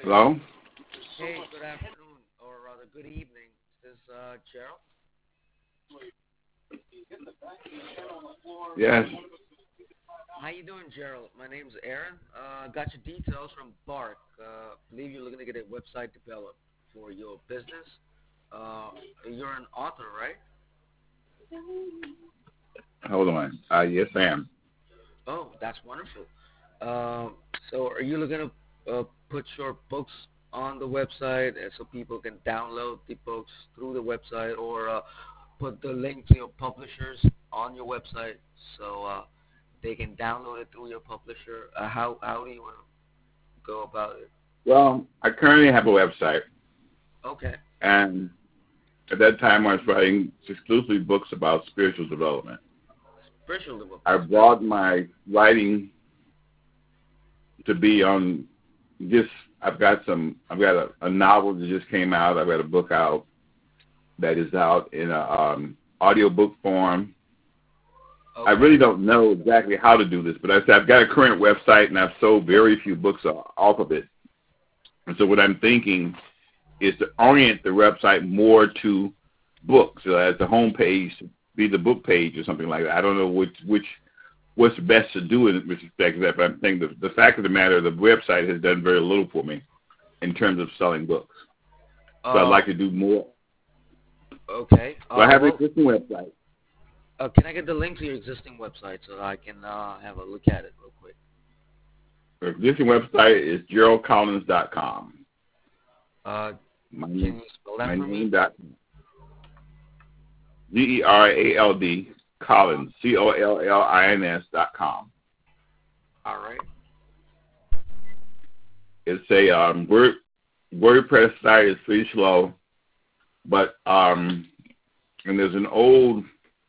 Hello? Hey, good afternoon, or rather good evening. This is Gerald. Yes. How you doing, Gerald? My name's Aaron. Got your details from Bark. Believe you're looking to get a website developed for your business. Uh, you're an author, right? Hold on. Yes, I am. Oh, that's wonderful. Uh, so are you looking to put your books on the website so people can download the books through the website, or put the link to your publishers on your website so they can download it through your publisher? How do you want to go about it? Well, I currently have a website, Okay. and at that time I was writing exclusively books about spiritual development. Spiritual development. I brought my writing to be on just, I've got a novel that just came out. I've got a book out that is out in a audiobook form. Okay. I really don't know exactly how to do this, but I've got a current website, and I've sold very few books off of it. And so what I'm thinking is to orient the website more to books, as the home page be the book page or something like that. I don't know what's best to do in respect to that, but I'm thinking the fact of the matter, the website has done very little for me in terms of selling books. So I'd like to do more. Okay. So I have an existing website. Can I get the link to your existing website so that I can have a look at it real quick? The existing website is GeraldCollins.com. Can you spell that for me? Gerald Collins, COLLINS.com. All right. It's a WordPress site. Is pretty slow, but and there's an old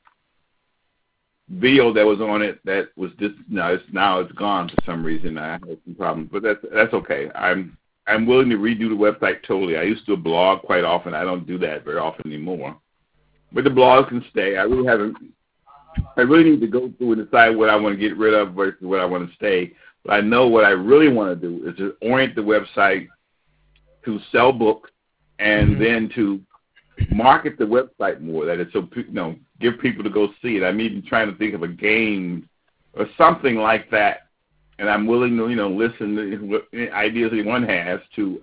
video that was on it that was just now it's gone for some reason. I had some problems, but that's okay. I'm willing to redo the website totally. I used to blog quite often. I don't do that very often anymore. But the blog can stay. I really need to go through and decide what I want to get rid of versus what I want to stay. But I know what I really want to do is to orient the website to sell books and then to market the website more. That is, so give people to go see it. I'm even trying to think of a game or something like that, and I'm willing to listen to what ideas anyone has to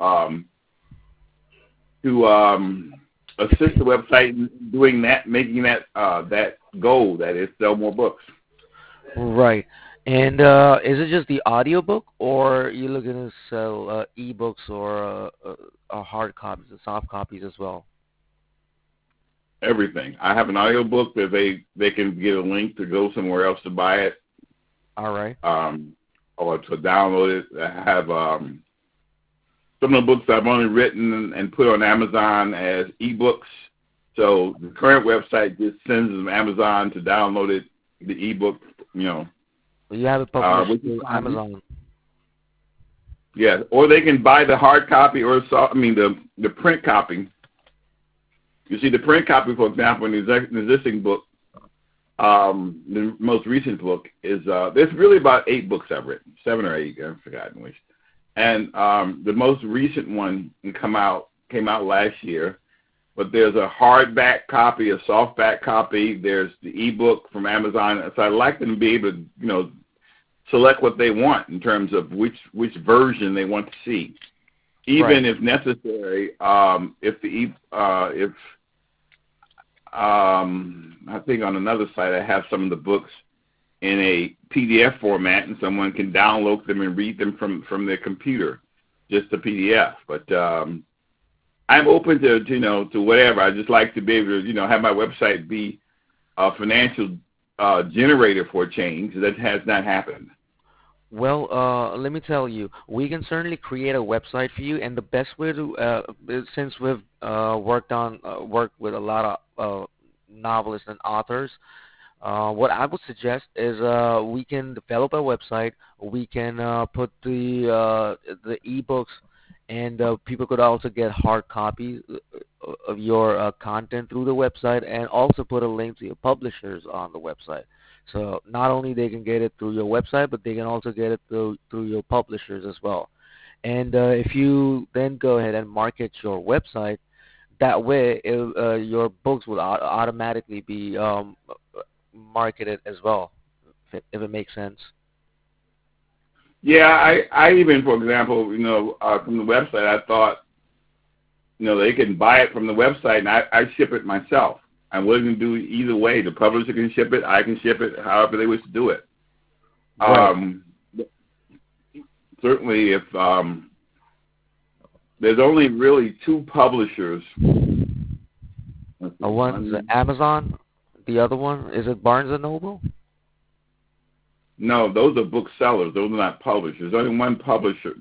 assist the website in doing that, making that that goal, that is, sell more books. Right. And is it just the audiobook, or are you looking to sell e-books or hard copies, soft copies as well? Everything. I have an audiobook that they can get a link to go somewhere else to buy it. All right. Or to download it. I have some of the books I've only written and put on Amazon as ebooks. So the current website just sends them Amazon to download it, the ebook, You have it published through Amazon. Yeah, or they can buy the hard copy or the print copy. You see, the print copy, for example, in the existing book, the most recent book is there's really about 8 books I've written, 7 or 8, I've forgotten which. And the most recent one came out last year. But there's a hardback copy, a softback copy. There's the ebook from Amazon. So I'd like them to be able to, select what they want in terms of which version they want to see, even if necessary. I think on another site I have some of the books in a PDF format, and someone can download them and read them from their computer, just a PDF. But I'm open to whatever. I just like to be able to have my website be a financial generator for a change. That has not happened. Well, let me tell you, we can certainly create a website for you, and the best way to, since we've worked with a lot of novelists and authors, what I would suggest is we can develop a website. We can put the ebooks, and people could also get hard copies of your content through the website, and also put a link to your publishers on the website. So not only they can get it through your website, but they can also get it through your publishers as well. And if you then go ahead and market your website, that way your books will automatically be marketed as well, if it makes sense. Yeah, I even, for example, from the website, I thought, they can buy it from the website, and I ship it myself. I'm willing to do either way. The publisher can ship it. I can ship it, however they wish to do it. Right. Certainly, if there's only really two publishers. One's Amazon. The other one, is it Barnes and Noble? No, those are booksellers. Those are not publishers. There's only one publisher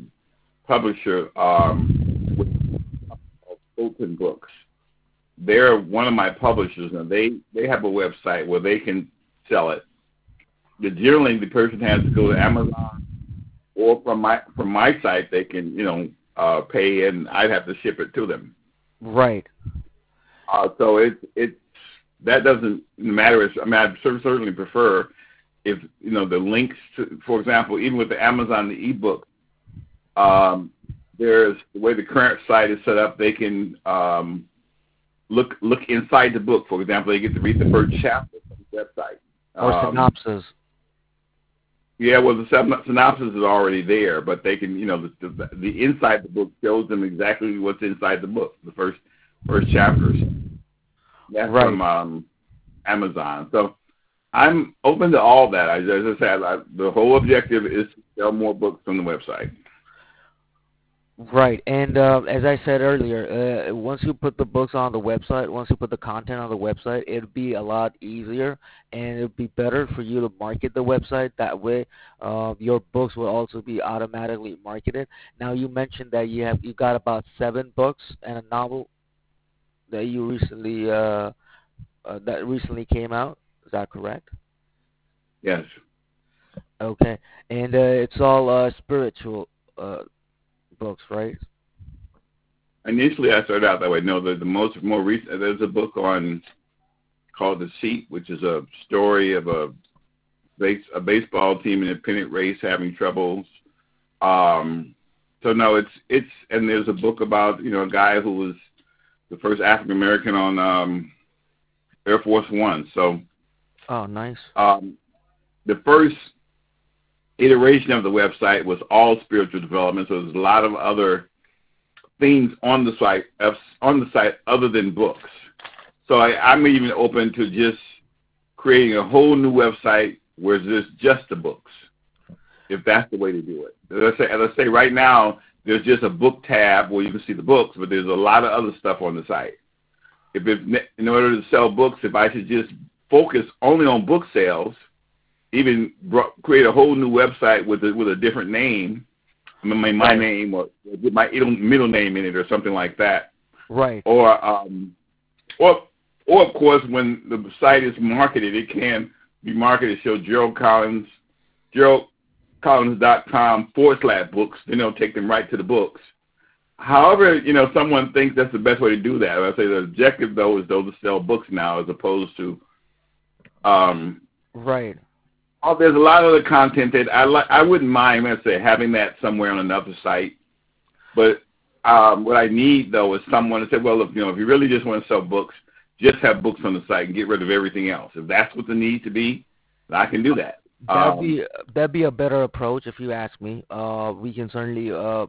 with Open Books. They're one of my publishers, and they have a website where they can sell it. Generally, the person has to go to Amazon, or from my site, they can pay, and I'd have to ship it to them. Right. So it that doesn't matter. I certainly prefer if the links to, for example, even with the Amazon the ebook, there's the way the current site is set up. They can look inside the book. For example, they get to read the first chapter from the website. Or synopsis. Yeah, well, the synopsis is already there, but they can, the inside the book shows them exactly what's inside the book, the first chapters. That's right. From Amazon. So I'm open to all that. As I said, the whole objective is to sell more books from the website. Right, and as I said earlier, once you put the books on the website, once you put the content on the website, it'll be a lot easier, and it'll be better for you to market the website. That way, your books will also be automatically marketed. Now, you mentioned that you got about 7 books and a novel that you recently that recently came out. Is that correct? Yes. Okay, and it's all spiritual books, right? Initially, I started out that way. No, the more recent. There's a book called The Seat, which is a story of a baseball team in a pennant race having troubles. So no, it's and there's a book about a guy who was the first African American on Air Force One. So. Oh, nice. The first iteration of the website was all spiritual development, so there's a lot of other things on the site other than books. So I'm even open to just creating a whole new website where there's just the books, if that's the way to do it. Let's say right now there's just a book tab where you can see the books, but there's a lot of other stuff on the site. In order to sell books, if I should just focus only on book sales, even create a whole new website with a different name, my name or with my middle name in it or something like that. Right. Or of course, when the site is marketed, it can be marketed. So GeraldCollins.com/books. Then they'll take them right to the books. However, someone thinks that's the best way to do that. I say the objective though is to sell books now as opposed to. Right. Oh, there's a lot of the content that I wouldn't mind, let's say, having that somewhere on another site. But what I need, though, is someone to say, well, if you really just want to sell books, just have books on the site and get rid of everything else. If that's what the need to be, I can do that. That'd be a better approach, if you ask me. We can certainly,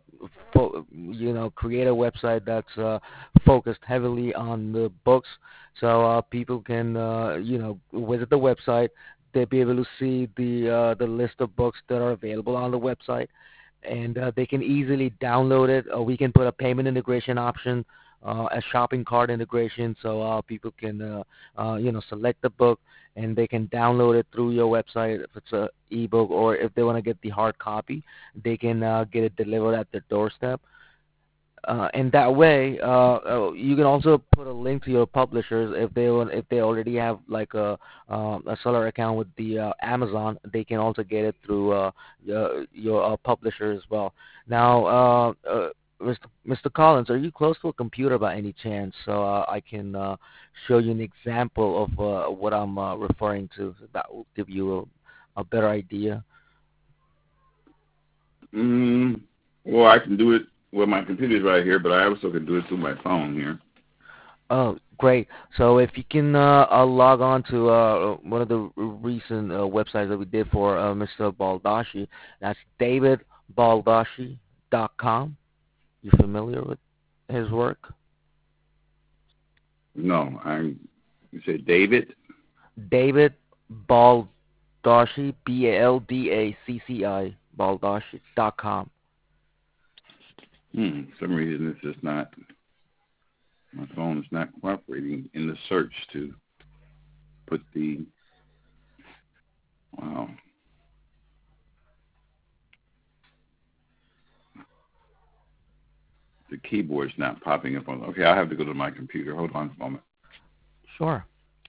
create a website that's focused heavily on the books, so people can, visit the website. They'll be able to see the list of books that are available on the website, and they can easily download it. We can put a payment integration option, a shopping cart integration, so people can select the book and they can download it through your website if it's an ebook, or if they want to get the hard copy, they can get it delivered at their doorstep. And that way, you can also put a link to your publishers if they already have like a seller account with the Amazon. They can also get it through your publisher as well. Now, Mr. Collins, are you close to a computer by any chance, so I can show you an example of what I'm referring to? That will give you a better idea. Well, I can do it. Well, my computer's right here, but I also can do it through my phone here. Oh, great. So if you can log on to one of the recent websites that we did for Mr. Baldacci, that's davidbaldacci.com. You familiar with his work? No, you said David? David Baldacci, Baldacci, Baldacci.com. For some reason, it's just not, my phone is not cooperating in the search to put wow. The keyboard's not popping up on, okay, I'll have to go to my computer. Hold on a moment. Sure.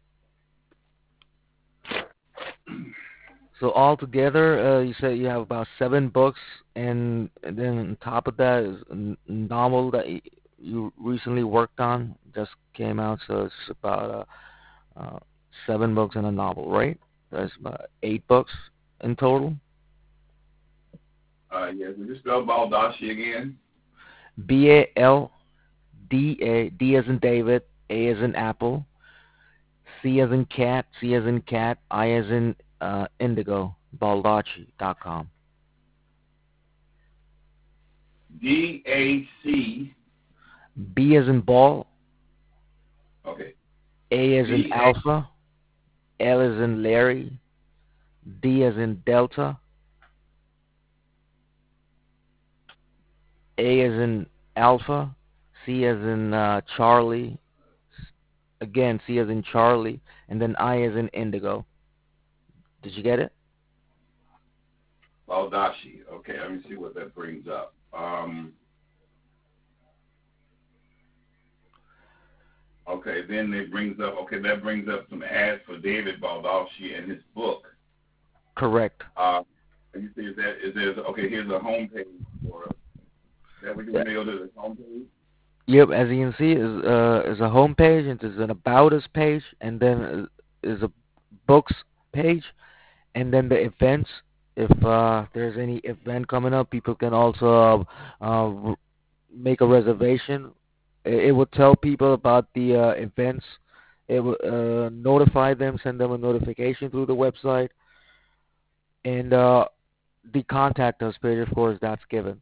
So altogether, you said you have about 7 books, and then on top of that is a novel that you recently worked on, just came out. So it's about 7 books and a novel, right? That's about 8 books in total. Yes, we just spell Baldacci again. Balda, D as in David, A as in Apple, C as in cat, C as in cat, I as in indigo, Baldacci.com. DAC. B as in ball, Okay. A as in DA. alpha, L as in Larry, D as in Delta, A as in Alpha, C as in Charlie, again C as in Charlie, and then I as in Indigo. Did you get it? Baldacci. Okay, let me see what that brings up. Okay, then it brings up, that brings up some ads for David Baldacci and his book. Correct. You see, here's a homepage for, that we can go to the homepage? Yep, as you can see, is a home page, and there's an About Us page, and then is a Books page, and then the events. If there's any event coming up, people can also make a reservation. It will tell people about the events. It will notify them, send them a notification through the website, and the contact us page, of course, that's given.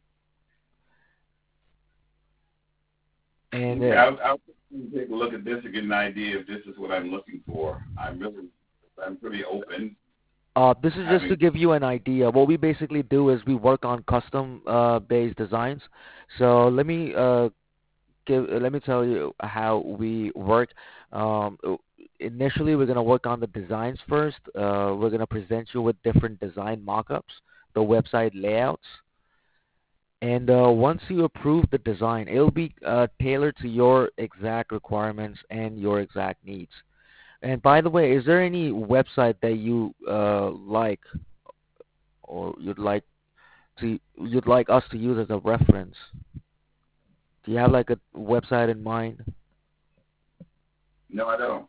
And I'll take a look at this to get an idea if this is what I'm looking for. I'm pretty open. This is just to give you an idea. What we basically do is we work on custom based designs. So let me tell you how we work. Initially, we're going to work on the designs first. We're going to present you with different design mock-ups, the website layouts. And once you approve the design, it'll be tailored to your exact requirements and your exact needs. And by the way, is there any website that you like, or you'd like us to use as a reference? Do you have like a website in mind? No, I don't.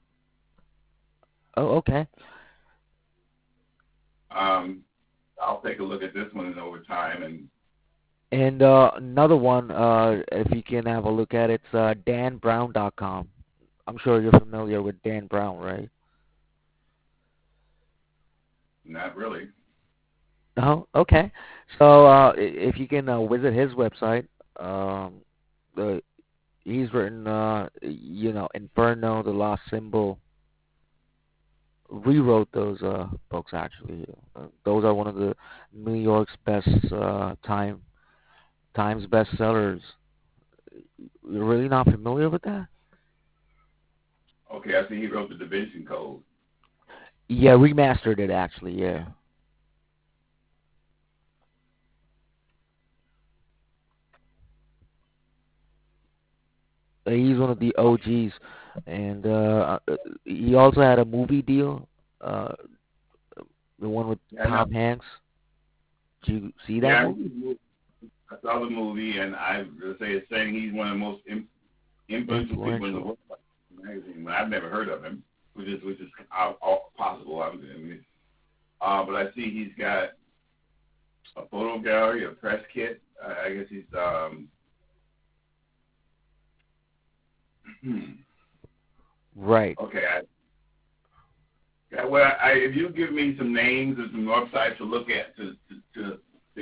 Oh, okay. I'll take a look at this one over time. And another one, if you can have a look at it, it's danbrown.com. I'm sure you're familiar with Dan Brown, right? Not really. Oh, okay. So if you can visit his website, he's written, Inferno, The Lost Symbol. Rewrote those books actually. Those are one of the New York's best Times bestsellers. You're really not familiar with that? Okay, I see he wrote the Da Vinci Code. Yeah, remastered it actually. Yeah. He's one of the OGs, and he also had a movie deal, the one with Tom Hanks. Did you see that movie? I saw the movie, and I say it's saying he's one of the most influential people in the world. Magazine. I've never heard of him, which is possible. But I see he's got a photo gallery, a press kit, I guess he's Right. okay. Well, if you give me some names and some websites to look at to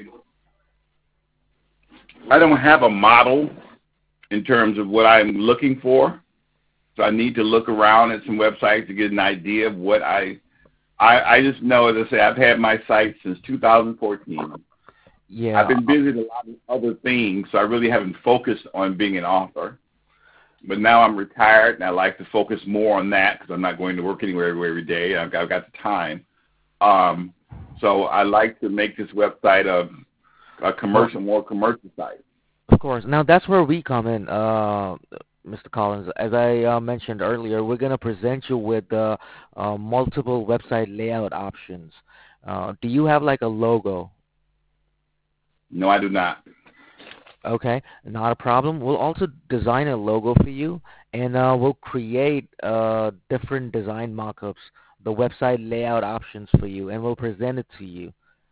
I don't have a model in terms of what I'm looking for, so I need to look around at some websites to get an idea of what I just know, as I say, I've had my site since 2014. Yeah. I've been busy with a lot of other things, so I really haven't focused on being an author. But now I'm retired, and I like to focus more on that because I'm not going to work anywhere every day. I've got the time. So I like to make this website a commercial, more commercial site. Of course. Now that's where we come in, Mr. Collins. As I mentioned earlier, we're going to present you with multiple website layout options. Do you have like a logo? No, I do not. Okay, not a problem. We'll also design a logo for you, and we'll create different design mock-ups, the website layout options for you, and we'll present it to you.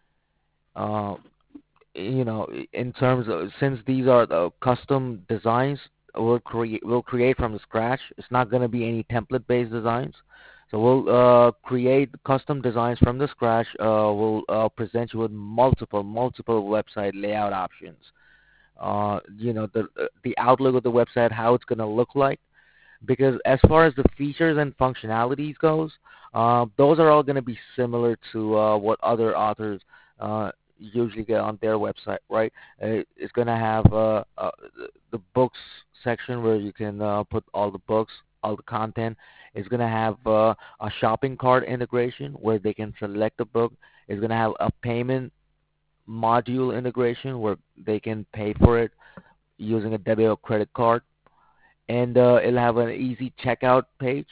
In terms of, since these are the custom designs, we'll create from the scratch. It's not going to be any template-based designs. So we'll create custom designs from the scratch. We'll present you with multiple website layout options. The outlook of the website, how it's going to look like. Because as far as the features and functionalities goes, those are all going to be similar to what other authors usually get on their website, right? It's going to have the books section where you can put all the books, all the content. It's going to have a shopping cart integration where they can select a book. It's going to have a payment module integration where they can pay for it using a debit or credit card. And it'll have an easy checkout page.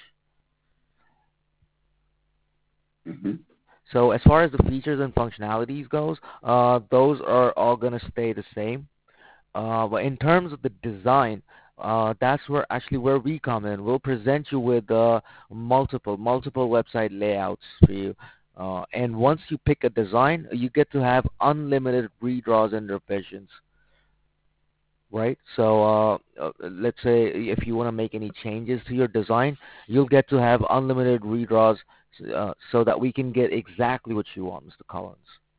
Mm-hmm. So as far as the features and functionalities goes, those are all going to stay the same. But in terms of the design, that's where we come in. We'll present you with multiple website layouts for you. And once you pick a design, you get to have unlimited redraws and revisions. Right? So let's say if you want to make any changes to your design, you'll get to have unlimited redraws so that we can get exactly what you want, Mr. Collins.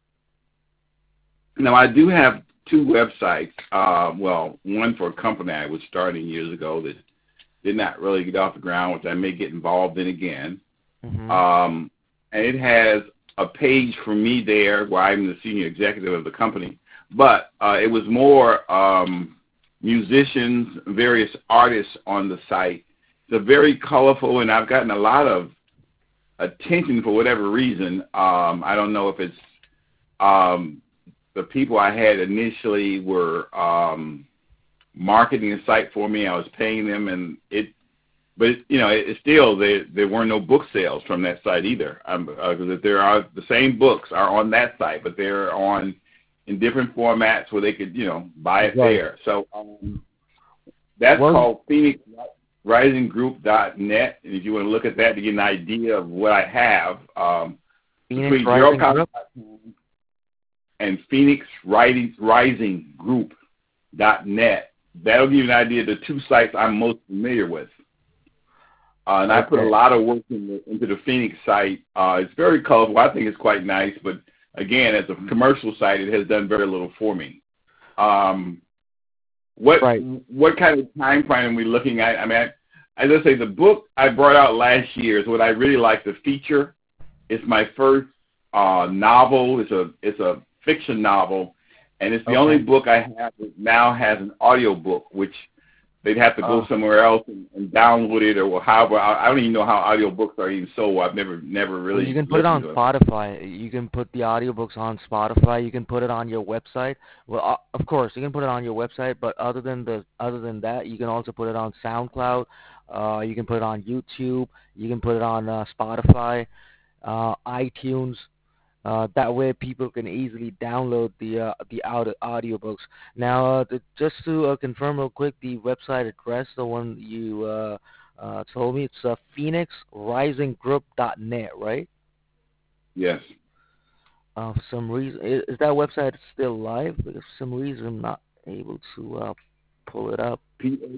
Now, I do have two websites. One for a company I was starting years ago that did not really get off the ground, which I may get involved in again. Mm-hmm. And it has a page for me there where I'm the senior executive of the company. But it was more musicians, various artists on the site. It's very colorful, and I've gotten a lot of attention for whatever reason. I don't know if it's the people I had initially were marketing the site for me. I was paying them, but it's still there weren't no book sales from that site either. Because there are the same books are on that site, but they're on in different formats where they could buy it there. So that's called PhoenixRisingGroup.net, and if you want to look at that to get an idea of what I have, between ZeroCopy.com and PhoenixRisingGroup.net, that'll give you an idea of the two sites I'm most familiar with. And I put a lot of work into the Phoenix site. It's very colorful. I think it's quite nice, but again, as a commercial site, it has done very little for me. What kind of time frame are we looking at? I mean, as I say, the book I brought out last year is what I really like to feature. It's my first novel. It's a fiction novel, and it's the only book I have that now has an audio book, which they'd have to go somewhere else and download it or however. I don't even know how audiobooks are even sold. I've never really. Well, you can put it on Spotify. You can put the audiobooks on Spotify. You can put it on your website. Well, of course, you can put it on your website. But other than that, you can also put it on SoundCloud. You can put it on YouTube. You can put it on Spotify, iTunes. That way, people can easily download the audiobooks. Now, just to confirm real quick, the website address, the one you told me, it's PhoenixRisingGroup.net, right? Yes. For some reason, is that website still live? Because for some reason, I'm not able to pull it up.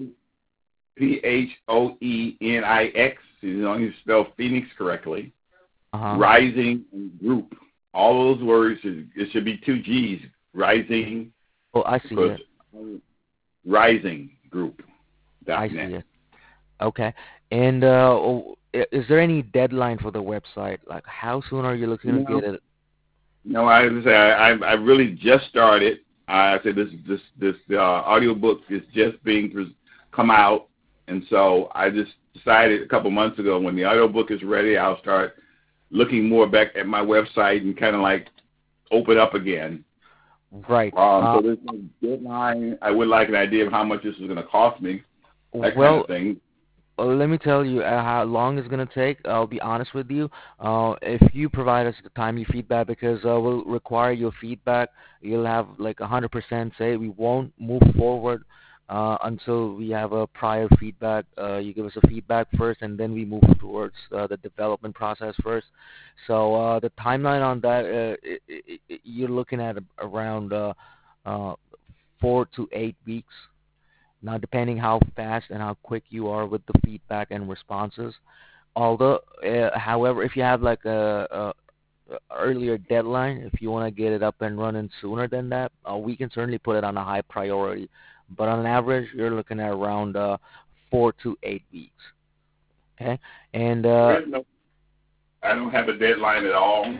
Phoenix, as long as you spell Phoenix correctly. Uh-huh. Rising Group. All those words, it should be two G's. Rising. Oh, I see it. Rising Group. I see it. Okay. And is there any deadline for the website? Like, how soon are you looking to get it? No, I really just started. I said this audiobook is just being come out, and so I just decided a couple months ago when the audiobook is ready, I'll start looking more back at my website and kind of like open up again. Right. So there's no deadline. I would like an idea of how much this is going to cost me. That kind of thing. Let me tell you how long it's going to take. I'll be honest with you. If you provide us the timely feedback, because we'll require your feedback, you'll have like 100% say. We won't move forward until we have a prior feedback. You give us a feedback first, and then we move towards the development process first. So the timeline on that, you're looking at around 4 to 8 weeks. Now, depending how fast and how quick you are with the feedback and responses. Although, however, if you have like a earlier deadline, if you want to get it up and running sooner than that, we can certainly put it on a high priority. But on average, you're looking at around 4 to 8 weeks. Okay, and I don't have a deadline at all.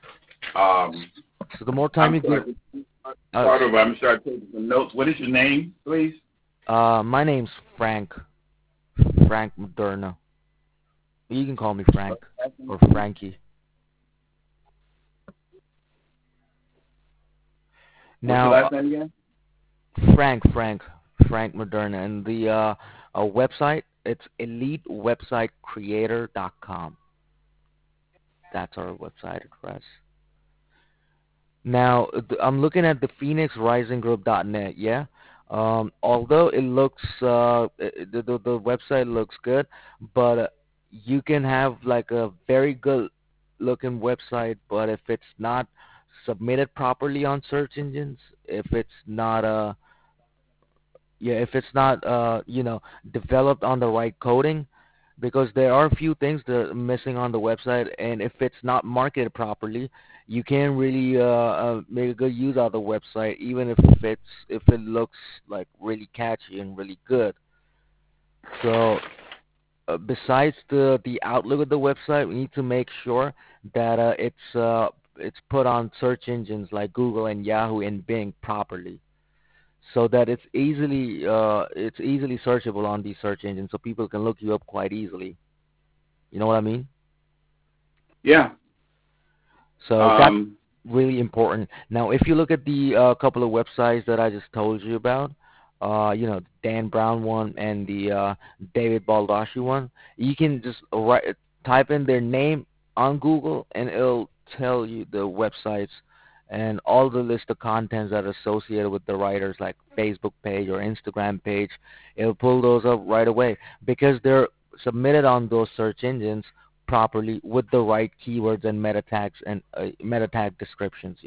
So the more time you give, I'm sorry, taking some notes. What is your name, please? My name's Frank Moderna. You can call me Frank or Frankie. Now, what's your last name again? Frank Moderna, and the website, it's elitewebsitecreator.com. That's our website address. Now, I'm looking at the PhoenixRisingGroup.net. Yeah. Although it looks the website looks good, but you can have like a very good looking website, but if it's not submitted properly on search engines, if it's not developed on the right coding, because there are a few things that are missing on the website, and if it's not marketed properly, you can't really make a good use out of the website, even if it looks like really catchy and really good. So besides the outlook of the website, we need to make sure that it's put on search engines like Google and Yahoo and Bing properly, so that it's easily searchable on these search engines, so people can look you up quite easily. You know what I mean? Yeah. So that's really important. Now, if you look at the couple of websites that I just told you about, the Dan Brown one and the David Baldacci one, you can just type in their name on Google, and it'll tell you the websites and all the list of contents that are associated with the writers, like Facebook page or Instagram page. It'll pull those up right away because they're submitted on those search engines properly with the right keywords and meta tags and meta-tag descriptions.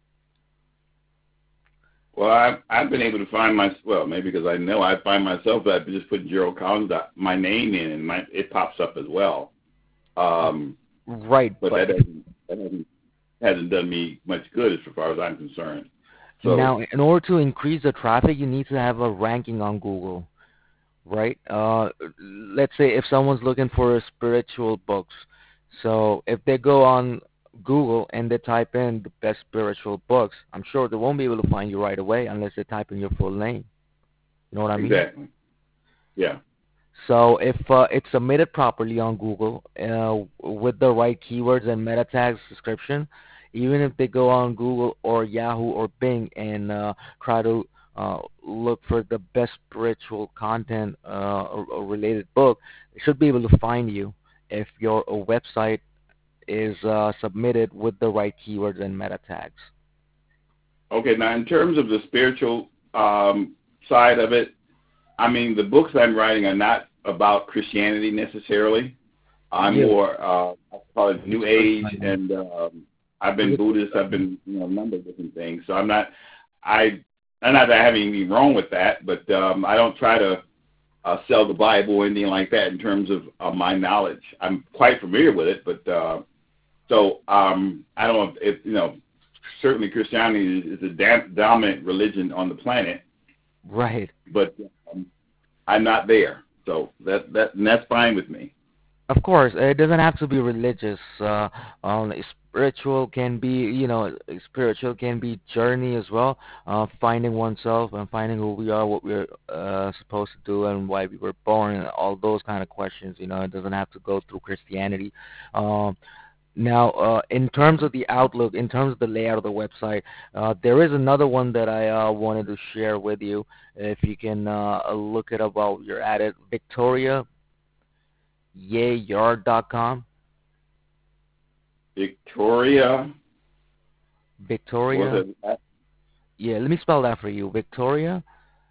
Well, I've been able to find maybe because I know I find myself that I just put Gerald Collins, my name in, and it pops up as well. Right, but that hasn't done me much good as far as I'm concerned. So now, in order to increase the traffic, you need to have a ranking on Google, right? Let's say if someone's looking for spiritual books, so if they go on Google and they type in the best spiritual books, I'm sure they won't be able to find you right away unless they type in your full name. You know what I mean? Exactly. Yeah. So if it's submitted properly on Google with the right keywords and meta tags description, even if they go on Google or Yahoo or Bing and try to look for the best spiritual content or related book, they should be able to find you if your website is submitted with the right keywords and meta tags. Okay, now in terms of the spiritual side of it, I mean, the books I'm writing are not about Christianity necessarily. I'm more, I call it New Age, and I've been Buddhist. I've been a number of different things. So I'm not that I have anything wrong with that, but I don't try to sell the Bible or anything like that in terms of my knowledge. I'm quite familiar with it, but I don't know if certainly Christianity is the dominant religion on the planet. Right. But I'm not there, so that's fine with me. Of course, it doesn't have to be religious. Spiritual can be, spiritual can be journey as well. Finding oneself and finding who we are, what we're supposed to do, and why we were born, and all those kind of questions. It doesn't have to go through Christianity. Now, in terms of the outlook, in terms of the layout of the website, there is another one that I wanted to share with you. If you can look it up while you're at it, VictoriaYard.com. Victoria. Yeah, let me spell that for you. Victoria,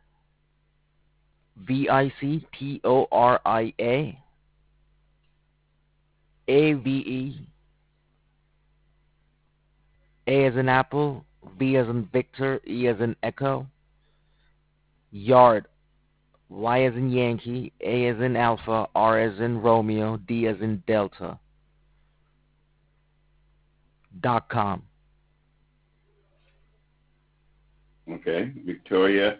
Victoria, AVE, A as in apple, V as in Victor, E as in echo, yard, Y as in Yankee, A as in alpha, R as in Romeo, D as in Delta, .com. Okay, Victoria,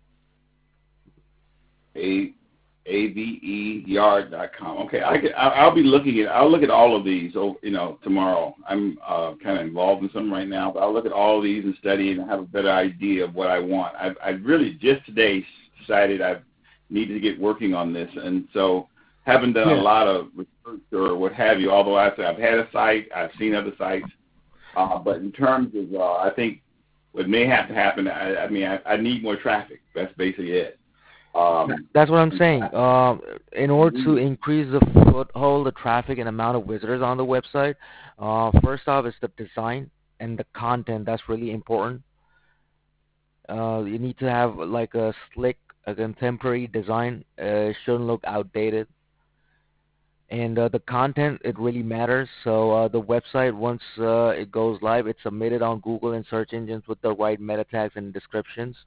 AVEyard.com. Okay, I'll look at all of these. Tomorrow. I'm kind of involved in some right now, but I'll look at all of these and study and have a better idea of what I want. I really just today decided I needed to get working on this, and so haven't done a lot of research or what have you. Although I've had a site, I've seen other sites, but in terms of I think what may have to happen, I need more traffic. That's basically it. That's what I'm saying. In order to increase the foothold, the traffic, and amount of visitors on the website, first off, it's the design and the content. That's really important. You need to have like a slick, a contemporary design. It shouldn't look outdated. And the content, it really matters. So the website, once it goes live, it's submitted on Google and search engines with the right meta tags and descriptions.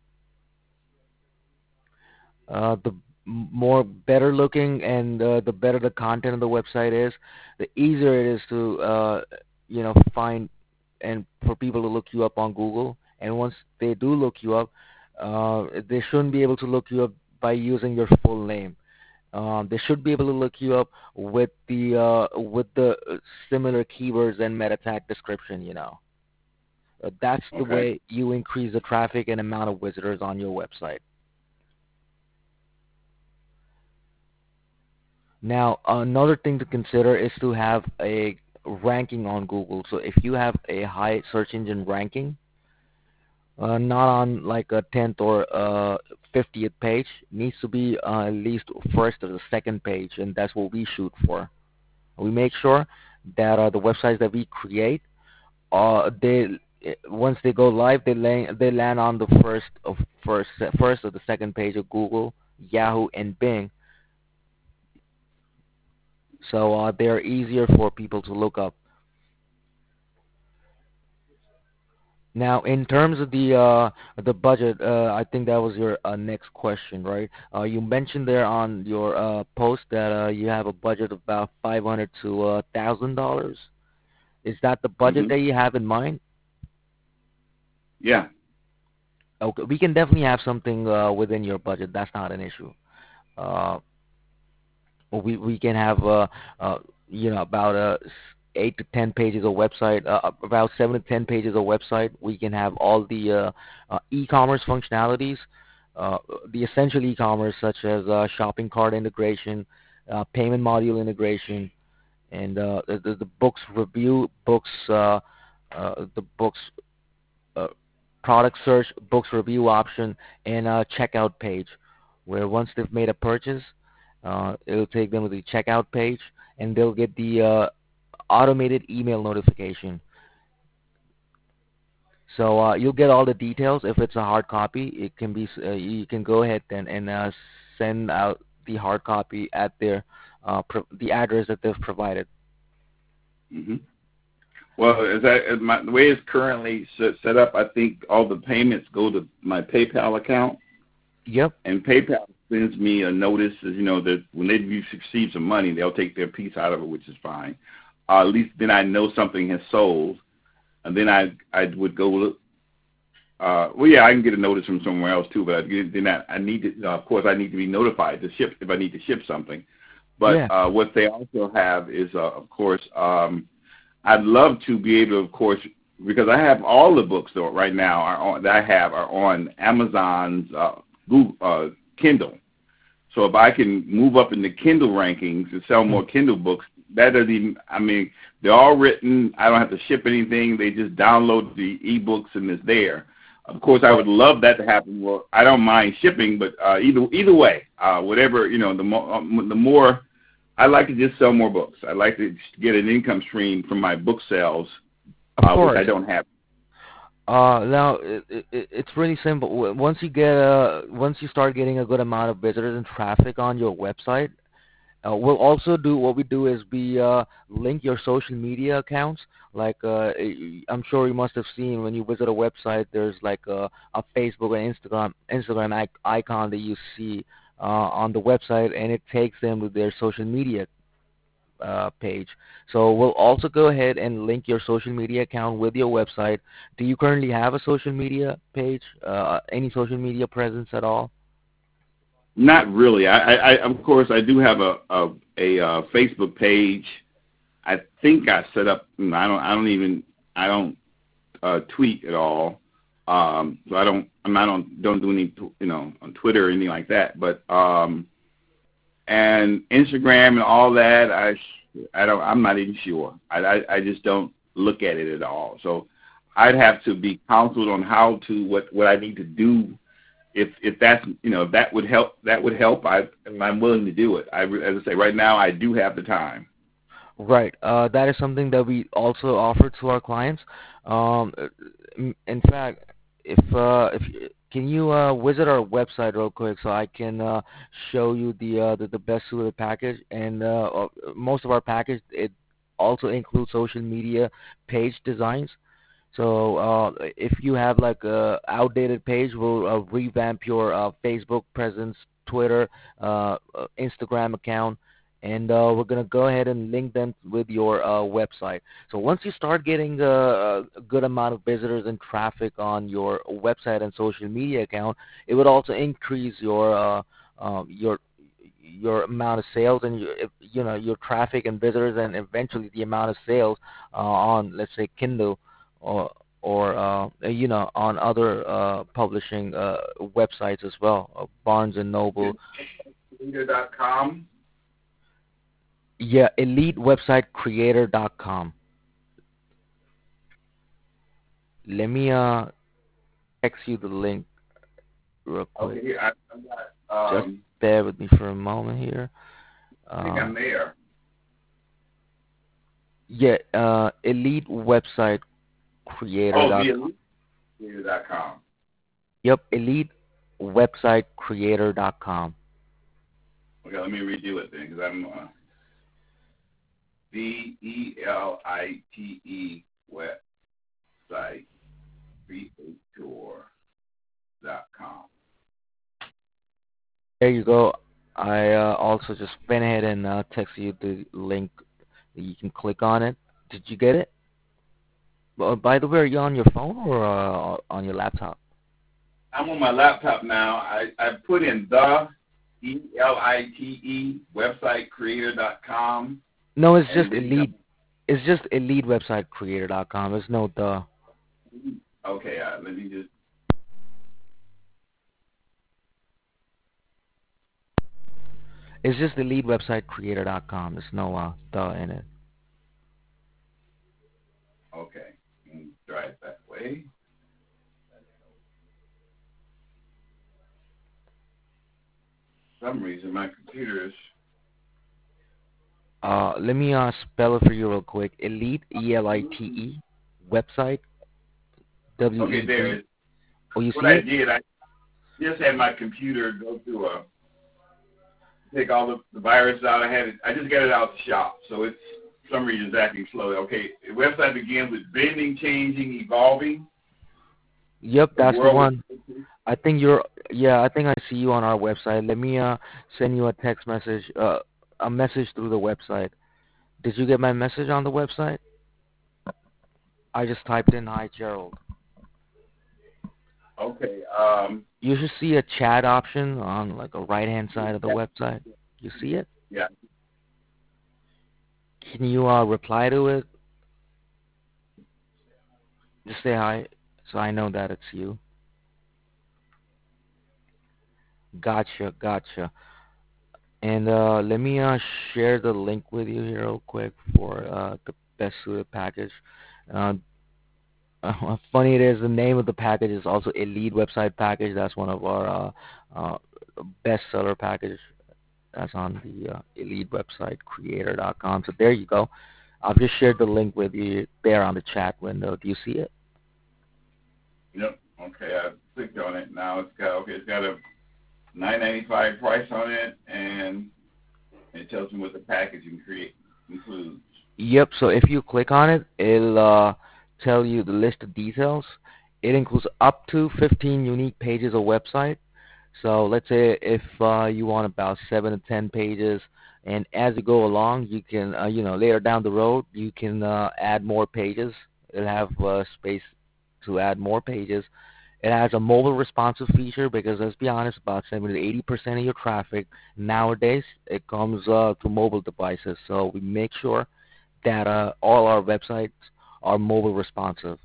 The more better looking and the better the content of the website is, the easier it is to find and for people to look you up on Google. And once they do look you up, they shouldn't be able to look you up by using your full name. They should be able to look you up with the similar keywords and meta tag description. That's the way you increase the traffic and amount of visitors on your website. Now, another thing to consider is to have a ranking on Google. So if you have a high search engine ranking, not on like a 10th or 50th page, needs to be at least first or the second page, and that's what we shoot for. We make sure that the websites that we create, once they go live, they land on the first or the second page of Google, Yahoo, and Bing. So they're easier for people to look up. Now, in terms of the budget, I think that was your next question, right? You mentioned there on your post that you have a budget of about $500 to $1,000. Is that the budget that you have in mind? Yeah. Okay, we can definitely have something within your budget. That's not an issue. We can have about 8 to 10 pages of website, about 7 to 10 pages of website. We can have all the e-commerce functionalities, the essential e-commerce such as shopping cart integration, payment module integration, and the books review, the books product search, books review option, and a checkout page, where once they've made a purchase, it'll take them to the checkout page, and they'll get the automated email notification. So you'll get all the details. If it's a hard copy, it can be you can go ahead and send out the hard copy at their the address that they've provided. Mm-hmm. Well, the way it's currently set up, I think all the payments go to my PayPal account. Yep. And PayPal sends me a notice, that when they receive some money, they'll take their piece out of it, which is fine. At least then I know something has sold, and then I would go look. I can get a notice from somewhere else too, but I need to. Of course, I need to be notified to ship if I need to ship something. But what they also have is, of course, I'd love to be able to, of course, because I have all the books though right now are on Amazon's Google, Kindle. So if I can move up in the Kindle rankings and sell more Kindle books, that doesn't even. I mean, they're all written. I don't have to ship anything. They just download the ebooks and it's there. Of course, I would love that to happen. Well, I don't mind shipping, but either way, whatever the more. I like to just sell more books. I like to get an income stream from my book sales, which I don't have. Now it's really simple. Once you start getting a good amount of visitors and traffic on your website, we'll also do what we do is we link your social media accounts. Like I'm sure you must have seen when you visit a website, there's like a Facebook and Instagram icon that you see on the website, and it takes them to their social media page. So we'll also go ahead and link your social media account with your website. Do you currently have a social media page? Any social media presence at all? Not really. I of course I do have a Facebook page. I think I set up. I don't tweet at all. So I don't do any on Twitter or anything like that. But and Instagram and all that, I'm not even sure. I just don't look at it at all. So I'd have to be counseled on how to what I need to do. If that's if that would help, I'm willing to do it. As I say, right now I do have the time. Right. That is something that we also offer to our clients. In fact, can you visit our website real quick so I can show you the best suited package? And most of our package, it also includes social media page designs. So if you have like a outdated page, we'll revamp your Facebook presence, Twitter, Instagram account, and we're going to go ahead and link them with your website. So once you start getting a good amount of visitors and traffic on your website and social media account, it would also increase your amount of sales and your traffic and visitors, and eventually the amount of sales on, let's say, Kindle or on other publishing websites as well, Barnes and Noble. Creator.com. Yeah, elitewebsitecreator.com. Let me text you the link real quick. Okay, I got. Just bear with me for a moment here. I think I'm there. Yeah, elitewebsitecreator.com. Creator.com. Yep, elitewebsitecreator.com. Okay, let me redo it then, because I'm DELITE website creator.com. There you go. I also just went ahead and texted you the link that you can click on it. Did you get it? Well, by the way, are you on your phone or on your laptop? I'm on my laptop now. I put in the ELITE website creator.com. No, it's just elite. It's just elitewebsitecreator.com. There's no the. Okay, let me just. It's just elitewebsitecreator.com. There's no the in it. Okay, try it that way. For some reason, my computer is. Let me spell it for you real quick. Elite, ELITE, website, W-E-B. Okay, there it is. Oh, you what see I it? did, I just had my computer go through take all the viruses out. I just got it out of the shop, so it's some reason it's acting slow. Okay, the website begins with bending, changing, evolving. Yep, The that's the world. one. I think you're. Yeah, I think I see you on our website. Let me send you a text message, a message through the website. Did you get my message on the website? I just typed in "Hi Gerald." Okay. You should see a chat option on like a right-hand side of the website. You see it? Yeah. Can you reply to it? Just say hi, so I know that it's you. Gotcha, gotcha. And let me share the link with you here real quick for the best suited package. Uh, funny it is, the name of the package is also Elite Website Package. That's one of our bestseller packages. That's on the Elite Website Creator.com. So there you go. I've just shared the link with you there on the chat window. Do you see it? Yep. Okay. I clicked on it. Now it's got a $9.95 price on it, and it tells me what the package includes. Yep. So if you click on it, it'll tell you the list of details. It includes up to 15 unique pages of website. So let's say if you want about 7 to 10 pages, and as you go along, you can, later down the road, you can add more pages. It'll have space to add more pages. It has a mobile responsive feature because, let's be honest, about 70 to 80% of your traffic nowadays, it comes to mobile devices. So we make sure that all our websites are mobile responsive.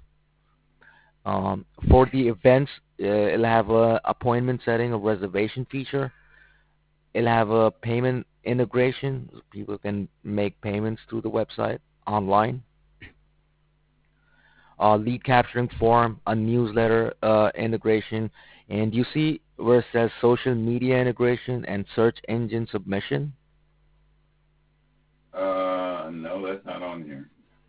For the events, it'll have a appointment setting, a reservation feature. It'll have a payment integration. People can make payments through the website online. Lead capturing form, a newsletter integration, and you see where it says social media integration and search engine submission? No, that's not on here.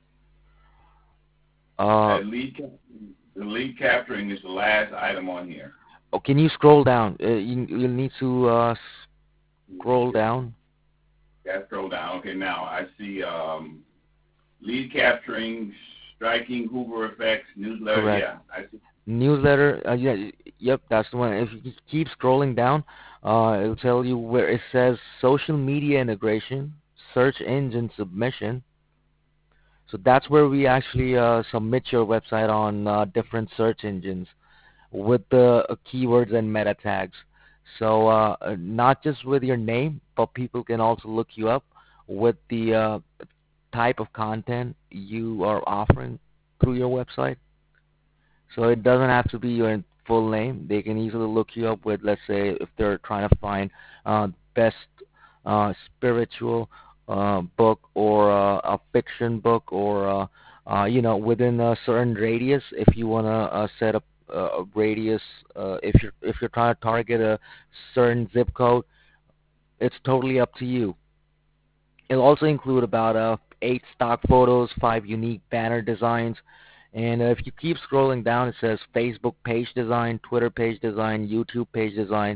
The lead capturing is the last item on here. Oh, can you scroll down? You'll need to scroll down. Yeah, scroll down. Okay, now I see lead capturing, striking Hoover effects, newsletter. Correct. Yeah, I see. Newsletter. Yep, that's the one. If you keep scrolling down, it'll tell you where it says social media integration, search engine submission. So that's where we actually submit your website on different search engines with the keywords and meta tags. So not just with your name, but people can also look you up with the type of content you are offering through your website. So it doesn't have to be your full name. They can easily look you up with, let's say, if they're trying to find best spiritual book or a fiction book, or within a certain radius. If you want to set up a radius, if you're trying to target a certain zip code, it's totally up to you. It'll also include about 8 stock photos, 5 unique banner designs, and if you keep scrolling down, it says Facebook page design, Twitter page design, YouTube page design.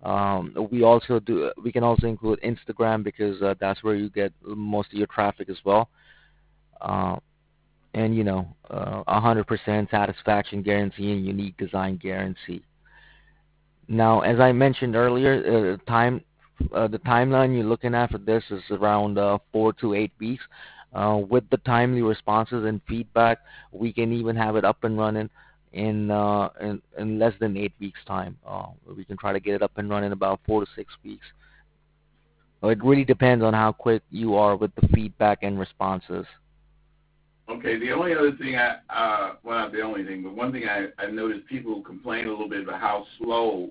We can also include Instagram because that's where you get most of your traffic as well. Uh, and 100% satisfaction guarantee and unique design guarantee. Now, as I mentioned earlier, the timeline you're looking at for this is around 4 to 8 weeks. With the timely responses and feedback, we can even have it up and running in less than 8 weeks time. We can try to get it up and running about 4 to 6 weeks. It really depends on how quick you are with the feedback and responses. Okay, the only other thing well, not the only thing, but one thing I noticed people complain a little bit about how slow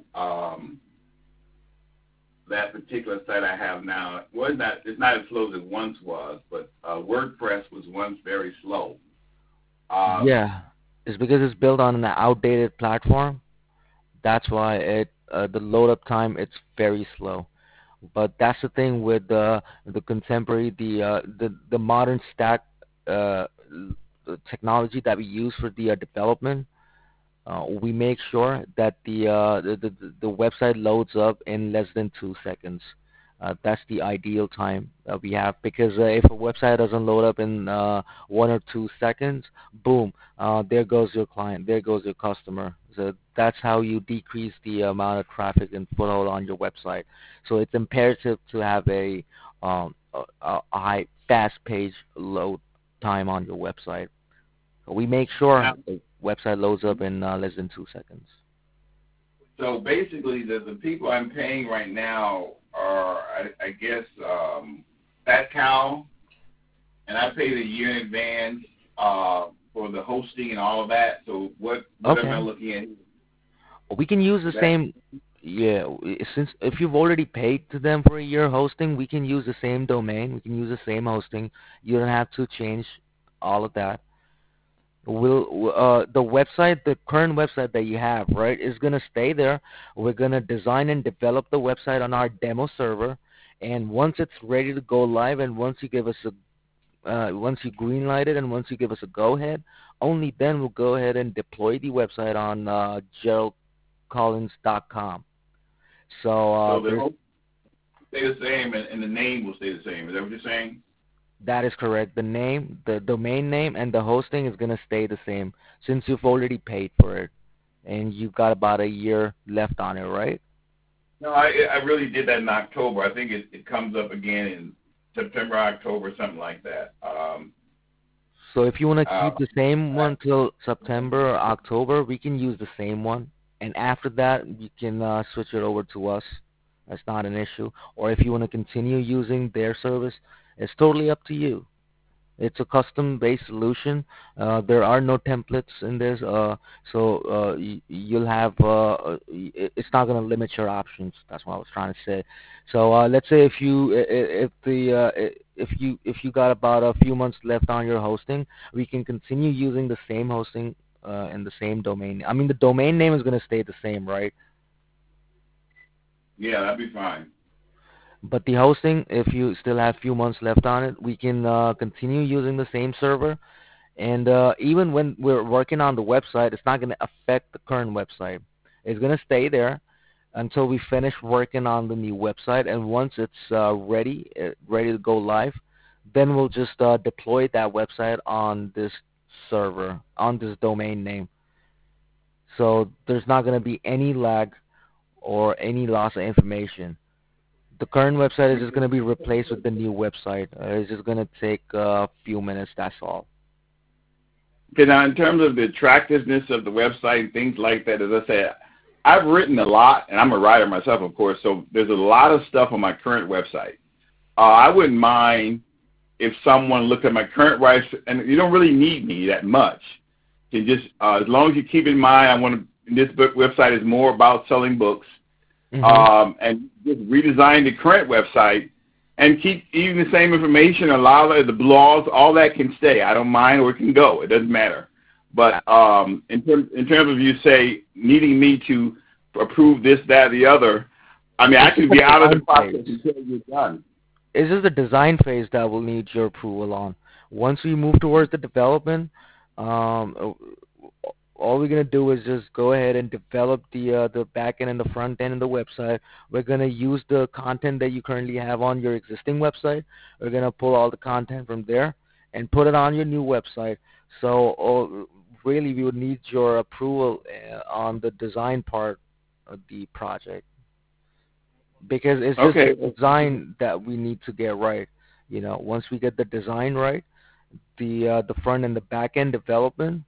that particular site I have now. It's not as slow as it once was, but WordPress was once very slow. Yeah, it's because it's built on an outdated platform. That's why the load up time it's very slow. But that's the thing with the contemporary, the modern stack the technology that we use for the development. We make sure that the website loads up in less than 2 seconds. That's the ideal time that we have, because if a website doesn't load up in 1 or 2 seconds, boom, there goes your client, there goes your customer. So that's how you decrease the amount of traffic and foothold on your website. So it's imperative to have a high, fast page load time on your website. So we make sure Now, the website loads up in less than 2 seconds. so basically, the people I'm paying right now are, I guess, Fat Cow, and I paid a year in advance for the hosting and all of that. So what am I Okay. looking at? We can use the That, same, yeah, since if you've already paid to them for a year hosting, we can use the same domain, we can use the same hosting. You don't have to change all of that. The website, the current website that you have, right, is going to stay there. We're going to design and develop the website on our demo server, and once it's ready to go live, and once you give us once you greenlight it, and once you give us a go ahead, only then we'll go ahead and deploy the website on GeraldCollins.com. So so the there's host will stay the same, and the name will stay the same. Is that what you're saying? that is correct. The name, the domain name, and the hosting is going to stay the same since you've already paid for it, and you've got about a year left on it, right? No, I really did that in October. I think it comes up again in September, October, something like that. So if you want to Uh, keep the same one till September or October, we can use the same one. And after that, you can switch it over to us. That's not an issue. Or if you want to continue using their service, it's totally up to you. It's a custom-based solution. There are no templates in this, so you'll have. It's not going to limit your options. That's what I was trying to say. So let's say if you got about a few months left on your hosting, we can continue using the same hosting and the same domain. I mean, the domain name is going to stay the same, right? yeah, that'd be fine. But the hosting, if you still have a few months left on it, we can continue using the same server. And even when we're working on the website, it's not going to affect the current website. It's going to stay there until we finish working on the new website. And once it's ready to go live, then we'll just deploy that website on this server, on this domain name. So there's not going to be any lag or any loss of information. The current website is just going to be replaced with the new website. It's just going to take a few minutes, that's all. Okay, now in terms of the attractiveness of the website and things like that, as I said, I've written a lot, and I'm a writer myself, of course, so there's a lot of stuff on my current website. I wouldn't mind if someone looked at my current website, and you don't really need me that much. You just, as long as you keep in mind, this book website is more about selling books, and just redesign the current website and keep even the same information, a lot of the blogs, all that can stay. I don't mind, or it can go. It doesn't matter. But in terms of you say needing me to approve this, that, the other, I mean, I can be out of the process until you're done. It's just the design phase that will need your approval on. Once we move towards the development, all we're gonna do is just go ahead and develop the back end and the front end of the website. We're gonna use the content that you currently have on your existing website. We're gonna pull all the content from there and put it on your new website. So really, we would need your approval on the design part of the project, because it's just Okay. the design that we need to get right. Once we get the design right, the front and the back end development,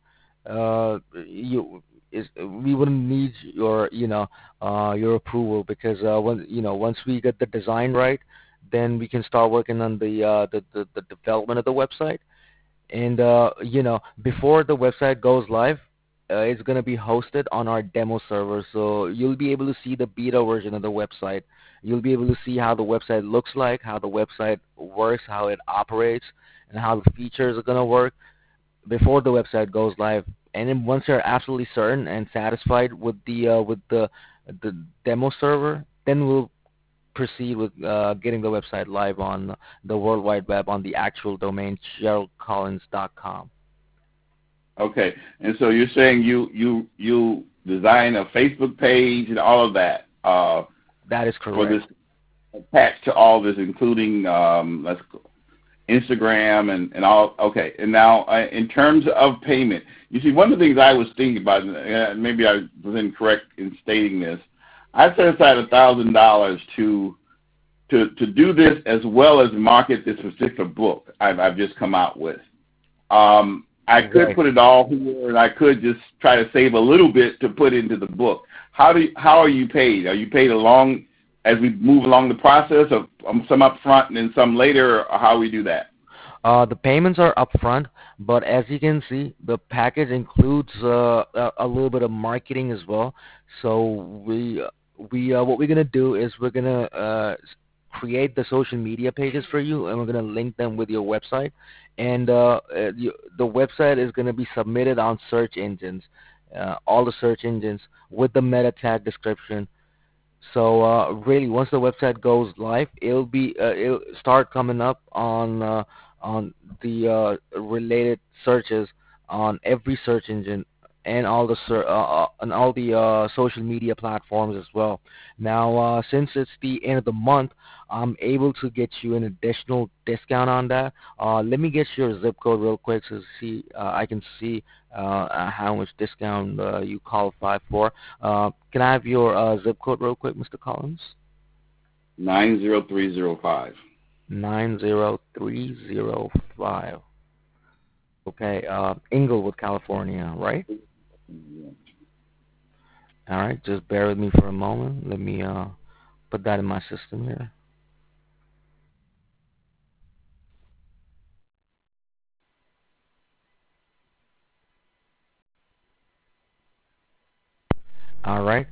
we wouldn't need your approval, because once we get the design right, then we can start working on the development of the website. And before the website goes live, it's going to be hosted on our demo server, so you'll be able to see the beta version of the website. You'll be able to see how the website looks like, how the website works, how it operates, and how the features are going to work before the website goes live. And then once you're absolutely certain and satisfied with the demo server, then we'll proceed with getting the website live on the World Wide Web on the actual domain GeraldCollins.com. Okay. And so you're saying you design a Facebook page and all of that. That is correct. For this. attached to all this, including Instagram and all. Okay, and now in terms of payment, you see, one of the things I was thinking about, and maybe I was incorrect in stating this, I set aside $1,000 to do this as well as market this particular book I've just come out with. I could put it all here, and I could just try to save a little bit to put into the book. How are you paid? Are you paid along as we move along the process of some up front and then some later, or how we do that? The payments are upfront, but as you can see, the package includes a little bit of marketing as well. So what we're gonna do is we're gonna create the social media pages for you, and we're gonna link them with your website, and the website is gonna be submitted on search engines, all the search engines with the meta tag description. So really, once the website goes live, it'll start coming up on the related searches on every search engine and all the social media platforms as well. Now, since it's the end of the month, I'm able to get you an additional discount on that. Let me get your zip code real quick so I can see how much discount you qualify for. Can I have your zip code real quick, Mr. Collins? 90305. 90305. Okay, Inglewood, California, right? All right, just bear with me for a moment. Let me put that in my system here. All right.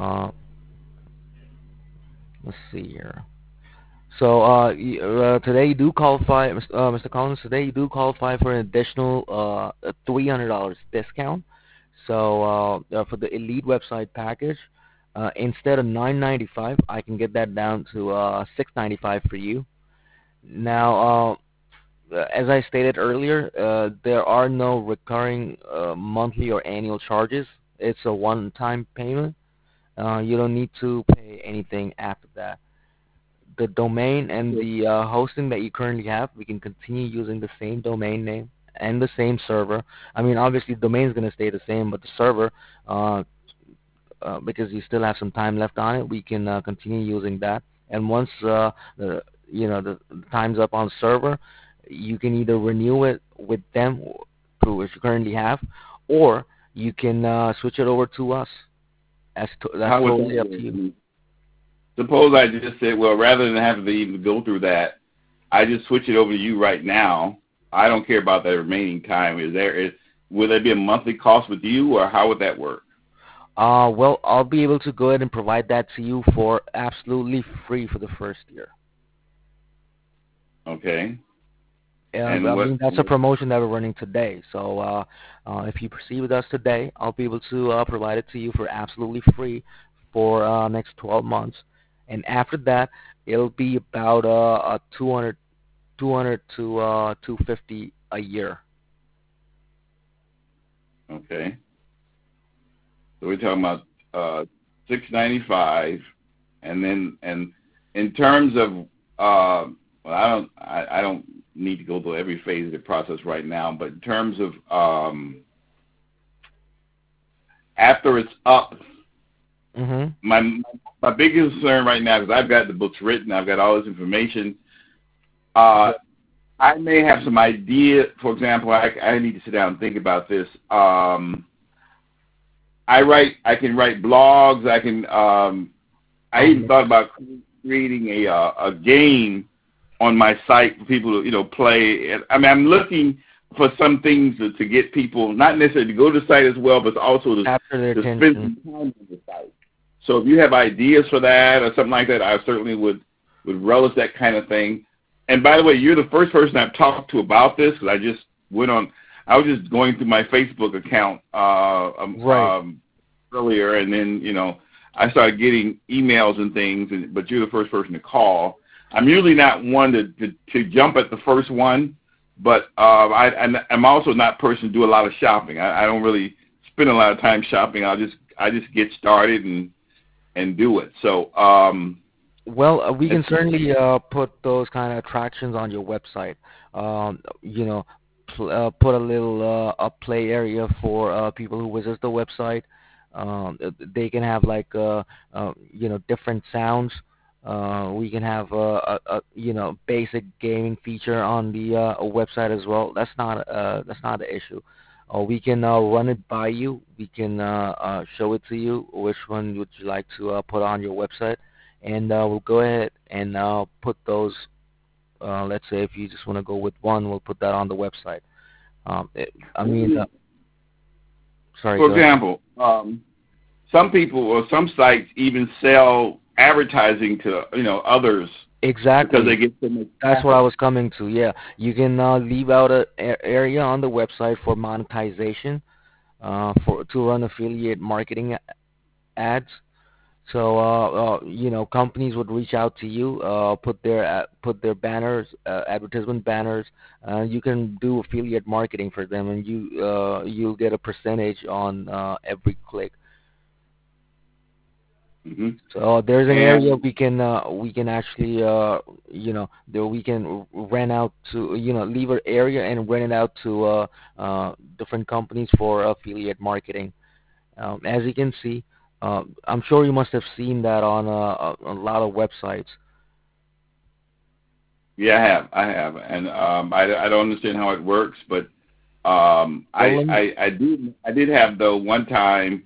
Let's see here. So today you do qualify, Mr. Collins. Today you do qualify for an additional $300 discount. So for the Elite website package, instead of $995, I can get that down to $695 for you. Now, as I stated earlier, there are no recurring monthly or annual charges. It's a one-time payment. You don't need to pay anything after that. The domain and the hosting that you currently have, we can continue using the same domain name and the same server. I mean, obviously, the domain is going to stay the same, but the server, because you still have some time left on it, we can continue using that. And once the time's up on the server, you can either renew it with them, which you currently have, or you can switch it over to us. That's totally up to you. Suppose I just said, well, rather than having to even go through that, I just switch it over to you right now. I don't care about that remaining time. Will there be a monthly cost with you, or how would that work? Well, I'll be able to go ahead and provide that to you for absolutely free for the first year. Okay. And that's a promotion that we're running today. So if you proceed with us today, I'll be able to provide it to you for absolutely free for next 12 months. And after that, it'll be about $200 to $250 a year. Okay. So we're talking about $695, and in terms of I don't need to go through every phase of the process right now, but in terms of after it's up. Mm-hmm. My biggest concern right now, because I've got the books written, I've got all this information. I may have some idea. For example, I need to sit down and think about this. I can write blogs. I even thought about creating a game on my site for people to play. I mean, I'm looking for some things to get people not necessarily to go to the site as well, but also to spend some time on the site. So if you have ideas for that or something like that, I certainly would relish that kind of thing. And by the way, you're the first person I've talked to about this, because I was just going through my Facebook account earlier, and then I started getting emails and things, but you're the first person to call. I'm usually not one to jump at the first one, but I'm also not a person to do a lot of shopping. I don't really spend a lot of time shopping. I just get started and do it. So Well, we can certainly put those kind of attractions on your website. You know, put a little a play area for people who visit the website. They can have like different sounds. We can have a basic gaming feature on the website as well. That's not an issue. We can run it by you. We can show it to you. Which one would you like to put on your website? And we'll go ahead and put those. Let's say if you just want to go with one, we'll put that on the website. Sorry. For example, some people or some sites even sell advertising to others. Exactly. Because they get so much. That's what I was coming to. Yeah, you can leave out an area on the website for monetization, to run affiliate marketing ads. So companies would reach out to you, put their banners, advertisement banners. You can do affiliate marketing for them, and you'll get a percentage on every click. Mm-hmm. So there's an area we can actually we can rent out to leave an area and rent it out to different companies for affiliate marketing. As you can see, I'm sure you must have seen that on a lot of websites. Yeah, I have, and I don't understand how it works, but I did have though one time.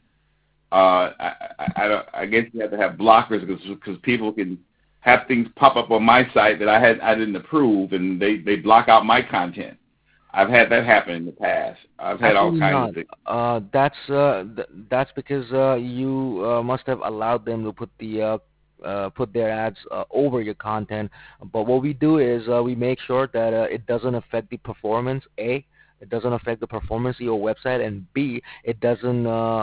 I guess you have to have blockers because people can have things pop up on my site that I didn't approve, and they block out my content. I've had that happen in the past. I've had all kinds of things. That's because you must have allowed them to put their ads over your content. But what we do is we make sure that it doesn't affect the performance. A, it doesn't affect the performance of your website, and B, it doesn't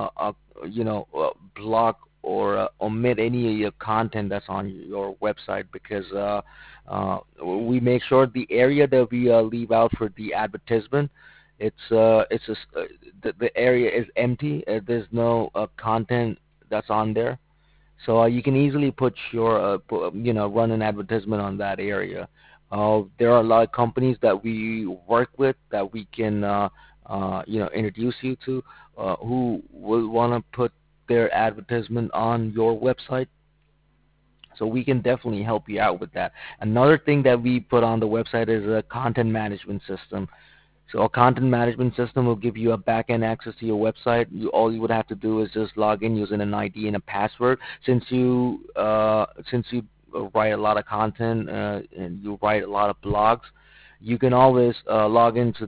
block or omit any of your content that's on your website, because we make sure the area that we leave out for the advertisement, the area is empty. There's no content that's on there, so you can easily put your run an advertisement on that area. There are a lot of companies that we work with that we can introduce you to, who will want to put their advertisement on your website. So we can definitely help you out with that. Another thing that we put on the website is a content management system. So a content management system will give you a back-end access to your website. All you would have to do is just log in using an ID and a password. Since you write a lot of content and you write a lot of blogs, you can always log into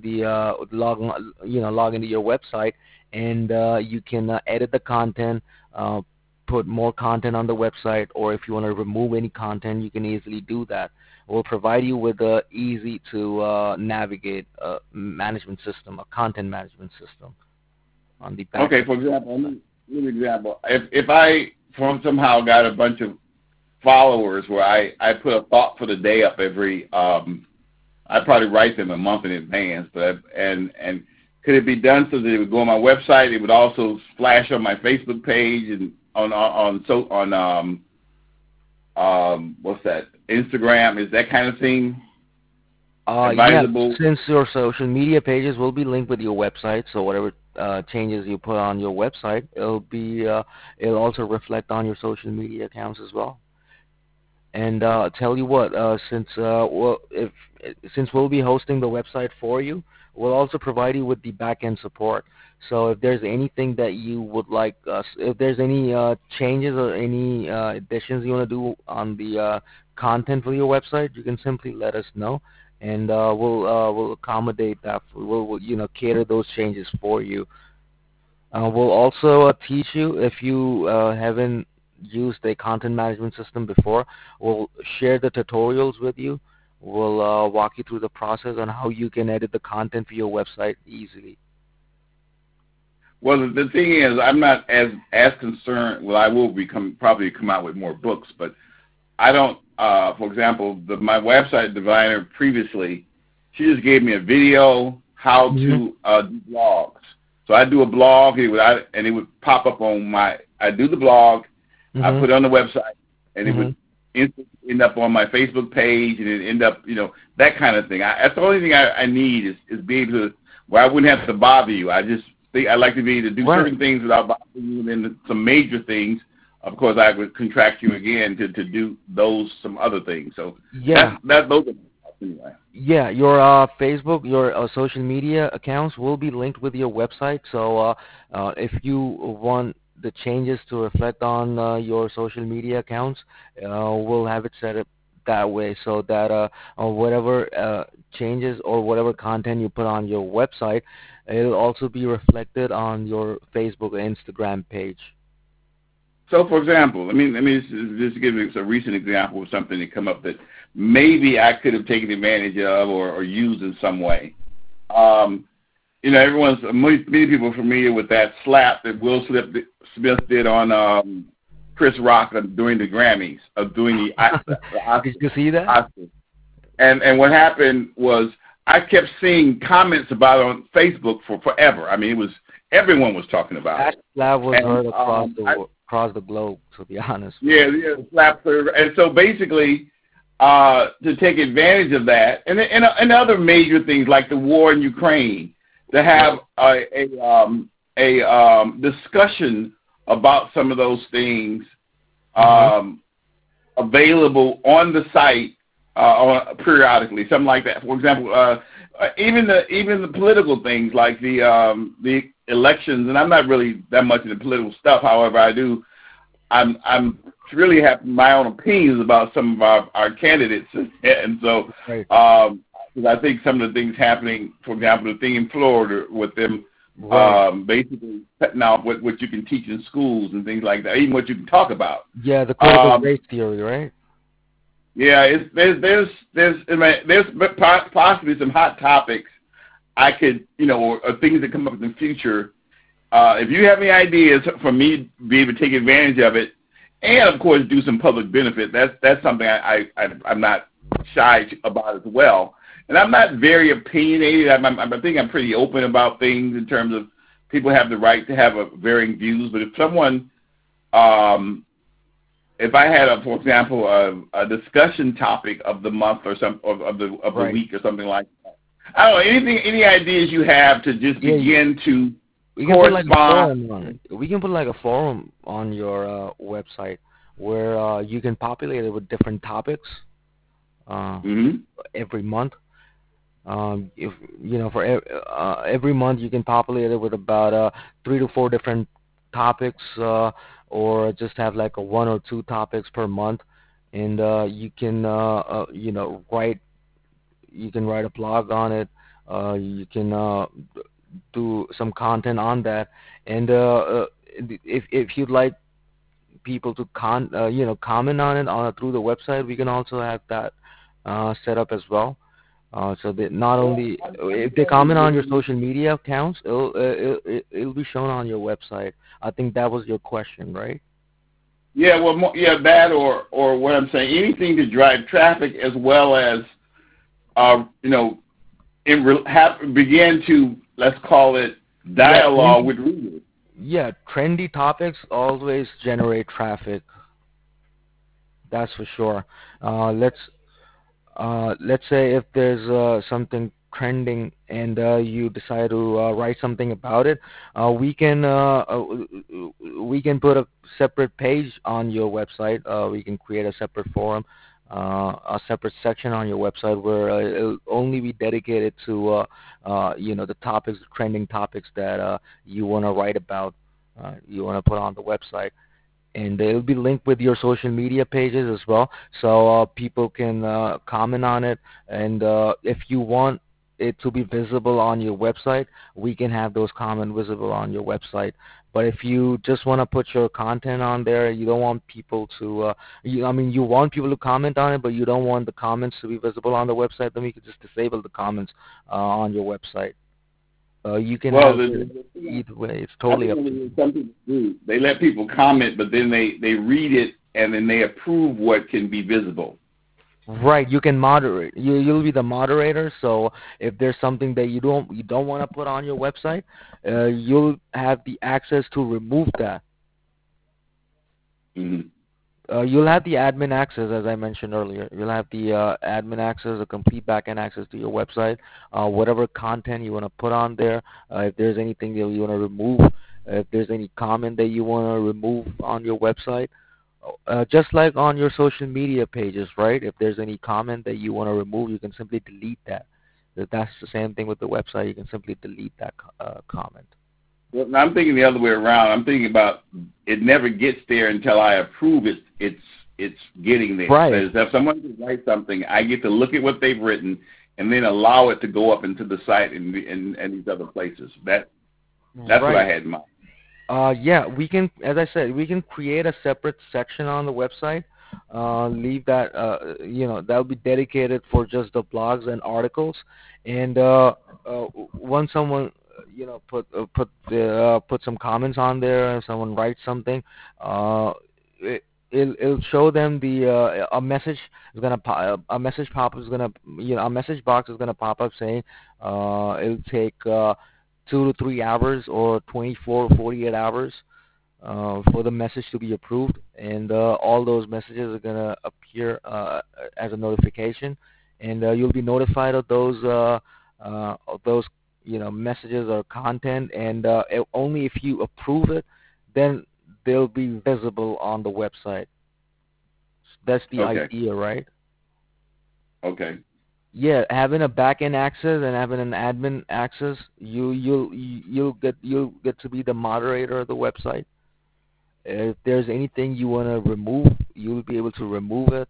your website, and you can edit the content, put more content on the website, or if you want to remove any content, you can easily do that. We'll provide you with a easy to navigate management system, a content management system on the back. Okay, for example, let me give an example. If I somehow got a bunch of followers where I put a thought for the day up every I probably write them a month in advance, and could it be done so that it would go on my website? It would also flash on my Facebook page and on what's that, Instagram? Is that kind of thing advisable? Yeah, since your social media pages will be linked with your website, so whatever changes you put on your website, it'll also reflect on your social media accounts as well. And tell you what, since we'll be hosting the website for you, we'll also provide you with the back-end support. So if there's anything that you would like if there's any changes or any additions you want to do on the content for your website, you can simply let us know, and we'll accommodate that. We'll cater those changes for you. We'll also teach you, if you haven't used a content management system before, we'll share the tutorials with you. We'll walk you through the process on how you can edit the content for your website easily. Well, the thing is, I'm not as concerned. Well, I will probably come out with more books, but I don't. For example, my website designer previously, she just gave me a video how to do blogs. So I do a blog, and it would pop up on I do the blog, I put it on the website, and it would end up on my Facebook page, and it end up, that kind of thing. That's the only thing I need is be able to, where I wouldn't have to bother you. I just think I'd like to be able to do certain things without bothering you, and then some major things, of course, I would contract you again to do some other things. So yeah, those are anyway. Yeah, your Facebook, your social media accounts will be linked with your website. So if you want the changes to reflect on your social media accounts, we'll have it set up that way so that whatever changes or whatever content you put on your website, it'll also be reflected on your Facebook and Instagram page. So, for example, let me just give you a recent example of something that come up that maybe I could have taken advantage of or used in some way. Many people are familiar with that slap that Will Smith did on Chris Rock during the Grammys, doing the Oscars. Did you see that? Oscars. And what happened was I kept seeing comments about it on Facebook for forever. I mean, everyone was talking about it. That slap was heard across the globe, to be honest. Yeah, slap. And so basically, to take advantage of that, and other major things like the war in Ukraine, to have a discussion about some of those things available on the site periodically, something like that. For example, even the political things like the elections, and I'm not really that much into political stuff. However, I'm really have my own opinions about some of our candidates, and so because I think some of the things happening, for example, the thing in Florida with them basically cutting out what you can teach in schools and things like that, even what you can talk about. Yeah, the critical race theory, right? Yeah, there's possibly some hot topics I could, or things that come up in the future. If you have any ideas for me to be able to take advantage of it, and of course do some public benefit, that's something I'm not shy about as well. And I'm not very opinionated. I think I'm pretty open about things in terms of people have the right to have varying views. But if someone, if I had, for example, a discussion topic of the month or the week or something like that, I don't know, any ideas you have to just begin to correspond. We can put like a forum on your website where you can populate it with different topics every month. If for every month you can populate it with about 3 to 4 different topics, or just have like 1 or 2 topics per month, and you can write a blog on it. You can do some content on that, and if you'd like people to comment on it through the website, we can also have that set up as well. So that not only if they comment on your social media accounts, it'll be shown on your website. I think that was your question, right? Yeah, well, that or what I'm saying, anything to drive traffic as well as begin to, let's call it, dialogue with readers. Yeah, trendy topics always generate traffic. That's for sure. Let's say if there's something trending and you decide to write something about it, we can put a separate page on your website. We can create a separate forum, a separate section on your website where it'll only be dedicated to the topics, the trending topics that you want to write about, you want to put on the website. And it'll be linked with your social media pages as well, so people can comment on it. And if you want it to be visible on your website, we can have those comments visible on your website. But if you just want to put your content on there, you don't want people to, you want people to comment on it, but you don't want the comments to be visible on the website, then we could just disable the comments on your website. You can have either way. It's totally up to you. Some people do. They let people comment, but then they read it and then they approve what can be visible. Right. You can moderate. You'll be the moderator. So if there's something that you don't want to put on your website, you'll have the access to remove that. Mm-hmm. You'll have the admin access, as I mentioned earlier. You'll have the admin access, a complete backend access to your website. Whatever content you want to put on there, if there's anything that you want to remove, if there's any comment that you want to remove on your website, just like on your social media pages, right? If there's any comment that you want to remove, you can simply delete that. That's the same thing with the website. You can simply delete that comment. Well, I'm thinking the other way around. I'm thinking about it never gets there until I approve it. It's getting there. Right. That is, if someone writes something, I get to look at what they've written and then allow it to go up into the site and these other places. That's what I had in mind. Yeah, we can, as I said, we can create a separate section on the website. Leave that, that'll be dedicated for just the blogs and articles. And once someone, put some comments on there, and someone writes something, it'll show them a message is gonna a message pop is gonna a message box is gonna pop up saying it'll take 2 to 3 hours or 24 or 48 hours for the message to be approved, and all those messages are gonna appear as a notification, and you'll be notified of those messages or content, and only if you approve it, then they'll be visible on the website. That's the idea, right? Okay. Yeah, having a back-end access and having an admin access, you'll get to be the moderator of the website. If there's anything you want to remove, you'll be able to remove it.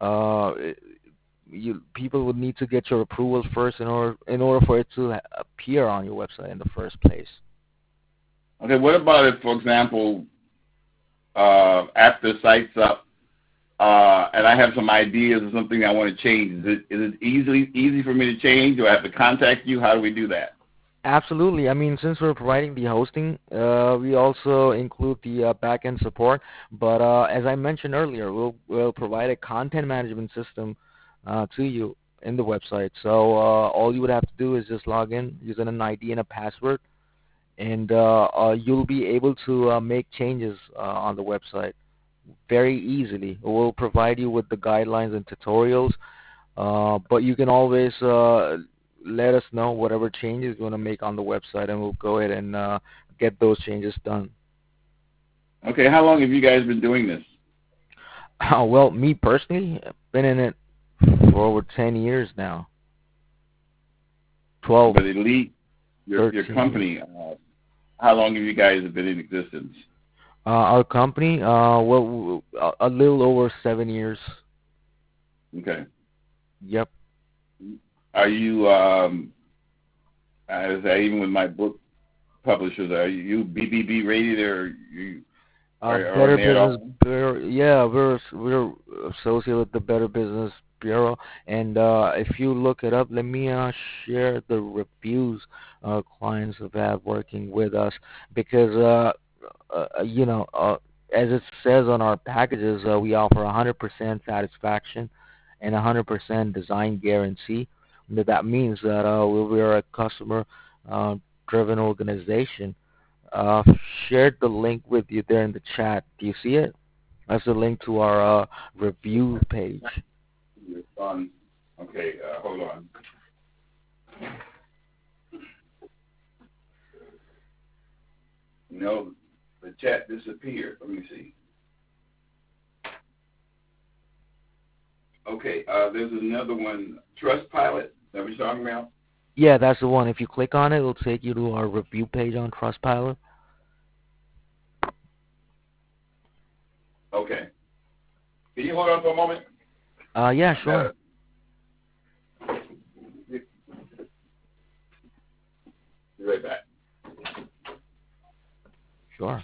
People would need to get your approval first in order for it to appear on your website in the first place. Okay, what about if, for example, after the site's up, and I have some ideas or something I want to change? Is it easy for me to change, or I have to contact you? How do we do that? Absolutely. I mean, since we're providing the hosting, we also include the back-end support. But as I mentioned earlier, we'll provide a content management system to you in the website. So all you would have to do is just log in using an ID and a password, and you'll be able to make changes on the website very easily. We'll provide you with the guidelines and tutorials, but you can always let us know whatever changes you want to make on the website, and we'll go ahead and get those changes done. Okay, how long have you guys been doing this? Well, me personally, I've been in it for over 10 years now. 12. But Elite, your company, how long have you guys been in existence? Our company, well, a little over 7 years. Okay. Yep. Are you, as even with my book publishers, are you BBB rated, or you? Better Business Bureau. Yeah, we're associated with the Better Business Bureau, and if you look it up, let me share the reviews clients have had working with us, because as it says on our packages, we offer 100% satisfaction and 100% design guarantee. That means that we're a customer-driven organization. Shared the link with you there in the chat. Do you see it? That's the link to our review page. Okay, hold on. No, the chat disappeared. Let me see. Okay, there's another one, Trustpilot. That what you're talking about? Yeah, that's the one. If you click on it, it'll take you to our review page on Trustpilot. Okay. Can you hold on for a moment? Yeah, sure. Be right back. Sure.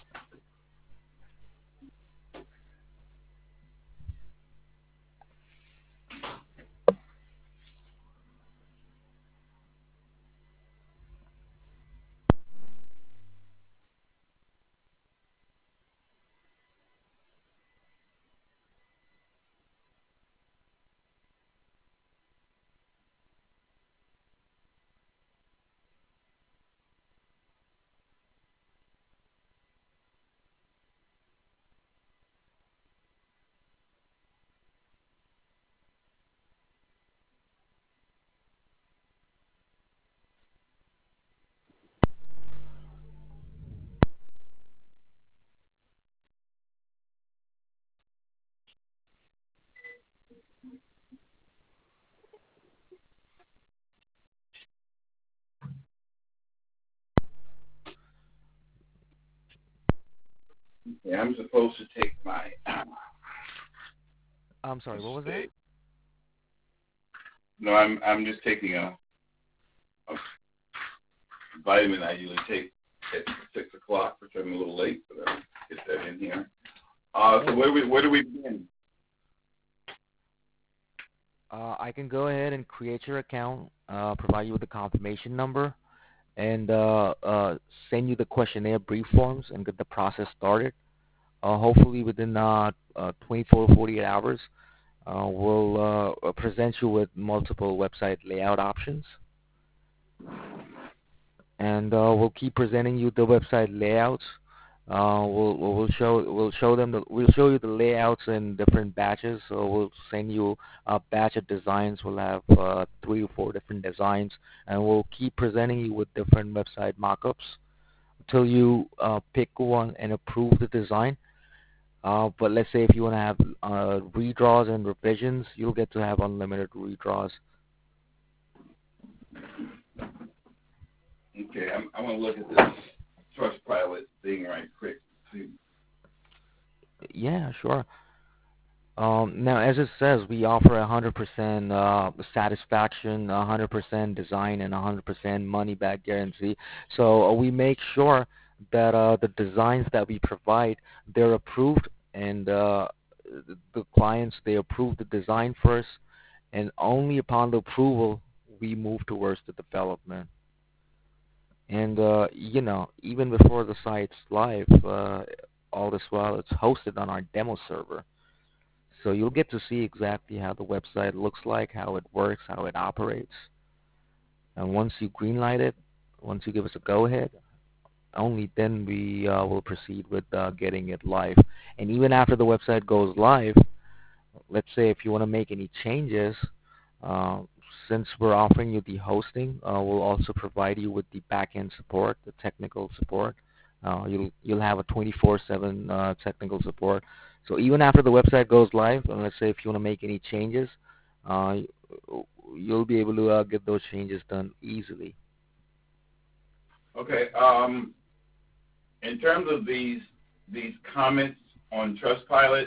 Yeah, I'm supposed to take my. I'm sorry, what was that? No, I'm just taking a vitamin I usually take at 6 o'clock, which I'm a little late, but I'll get that in here. So where do we begin? I can go ahead and create your account, provide you with the confirmation number, and send you the questionnaire brief forms and get the process started. Hopefully within 24 to 48 hours, we'll present you with multiple website layout options, and we'll keep presenting you the website layouts. We'll show you the layouts in different batches. So we'll send you a batch of designs. We'll have 3 or 4 different designs, and we'll keep presenting you with different website mockups until you pick one and approve the design. But let's say if you want to have redraws and revisions, you'll get to have unlimited redraws. Okay, I'm going to look at this Trustpilot thing right quick. See. Yeah, sure. Now, as it says, we offer 100% satisfaction, 100% design, and 100% money-back guarantee. So we make sure that the designs that we provide, they're approved, and the clients, they approve the design first, and only upon the approval, we move towards the development. And, even before the site's live, all this while, it's hosted on our demo server. So you'll get to see exactly how the website looks like, how it works, how it operates. And once you greenlight it, once you give us a go-ahead, only then we will proceed with getting it live. And even after the website goes live, let's say if you want to make any changes, since we're offering you the hosting, we'll also provide you with the back-end support, the technical support. You'll have a 24/7 technical support. So even after the website goes live, and let's say if you want to make any changes, you'll be able to get those changes done easily. Okay. In terms of these comments on Trustpilot,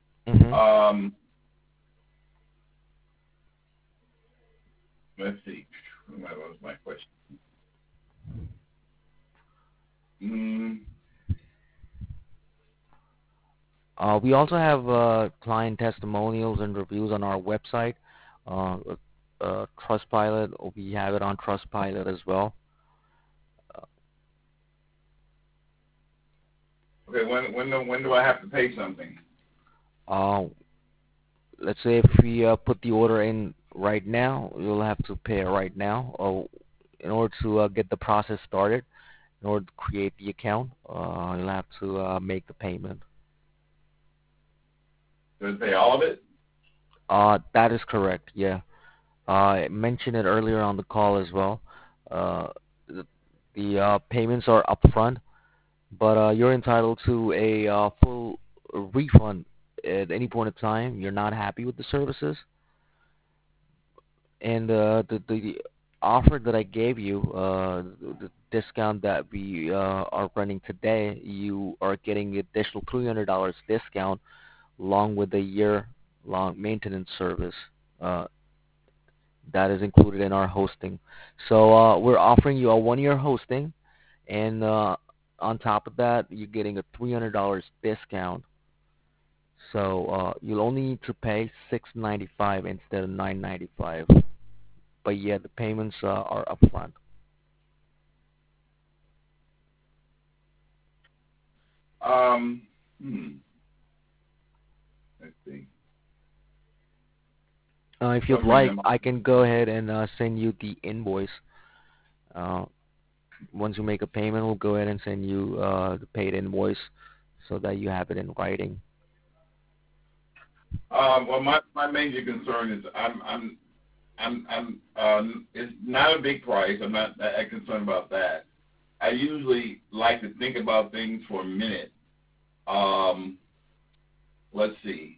let's see. What was my question? We also have client testimonials and reviews on our website, Trustpilot. We have it on Trustpilot as well. Okay, when do I have to pay something? Let's say if we put the order in right now, you'll have to pay it right now. In order to get the process started, in order to create the account, you'll have to make the payment. Does it pay all of it? That is correct, yeah. I mentioned it earlier on the call as well. The payments are upfront, but you're entitled to a full refund at any point in time you're not happy with the services. And the offer that I gave you, the discount that we are running today, you are getting additional $300 discount along with a year-long maintenance service. That is included in our hosting. So we're offering you a 1-year hosting, and on top of that, you're getting a $300 discount. So you'll only need to pay $695 instead of $995. But yeah, the payments are upfront. Let's see. If you'd like, I can go ahead and send you the invoice. Once you make a payment, we'll go ahead and send you the paid invoice so that you have it in writing. Well, my major concern is it's not a big price. I'm not that concerned about that. I usually like to think about things for a minute. Let's see.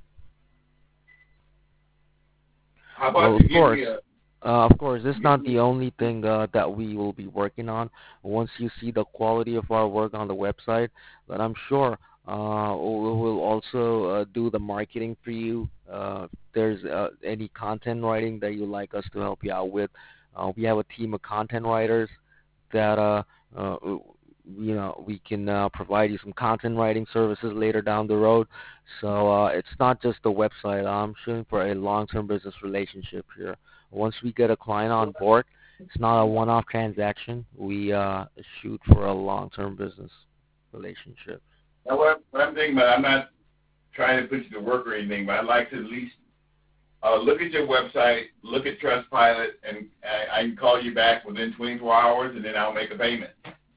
How about Well, you give me of course, this is not the only thing that we will be working on. Once you see the quality of our work on the website, but I'm sure We'll also do the marketing for you. If there's any content writing that you'd like us to help you out with, we have a team of content writers that uh, we can provide you some content writing services later down the road. So it's not just a website. I'm shooting for a long-term business relationship here. Once we get a client on board, it's not a one-off transaction. We shoot for a long-term business relationship. Now, what I'm thinking about, I'm not trying to put you to work or anything, but I'd like to at least look at your website, look at Trustpilot, and I can call you back within 24 hours, and then I'll make a payment.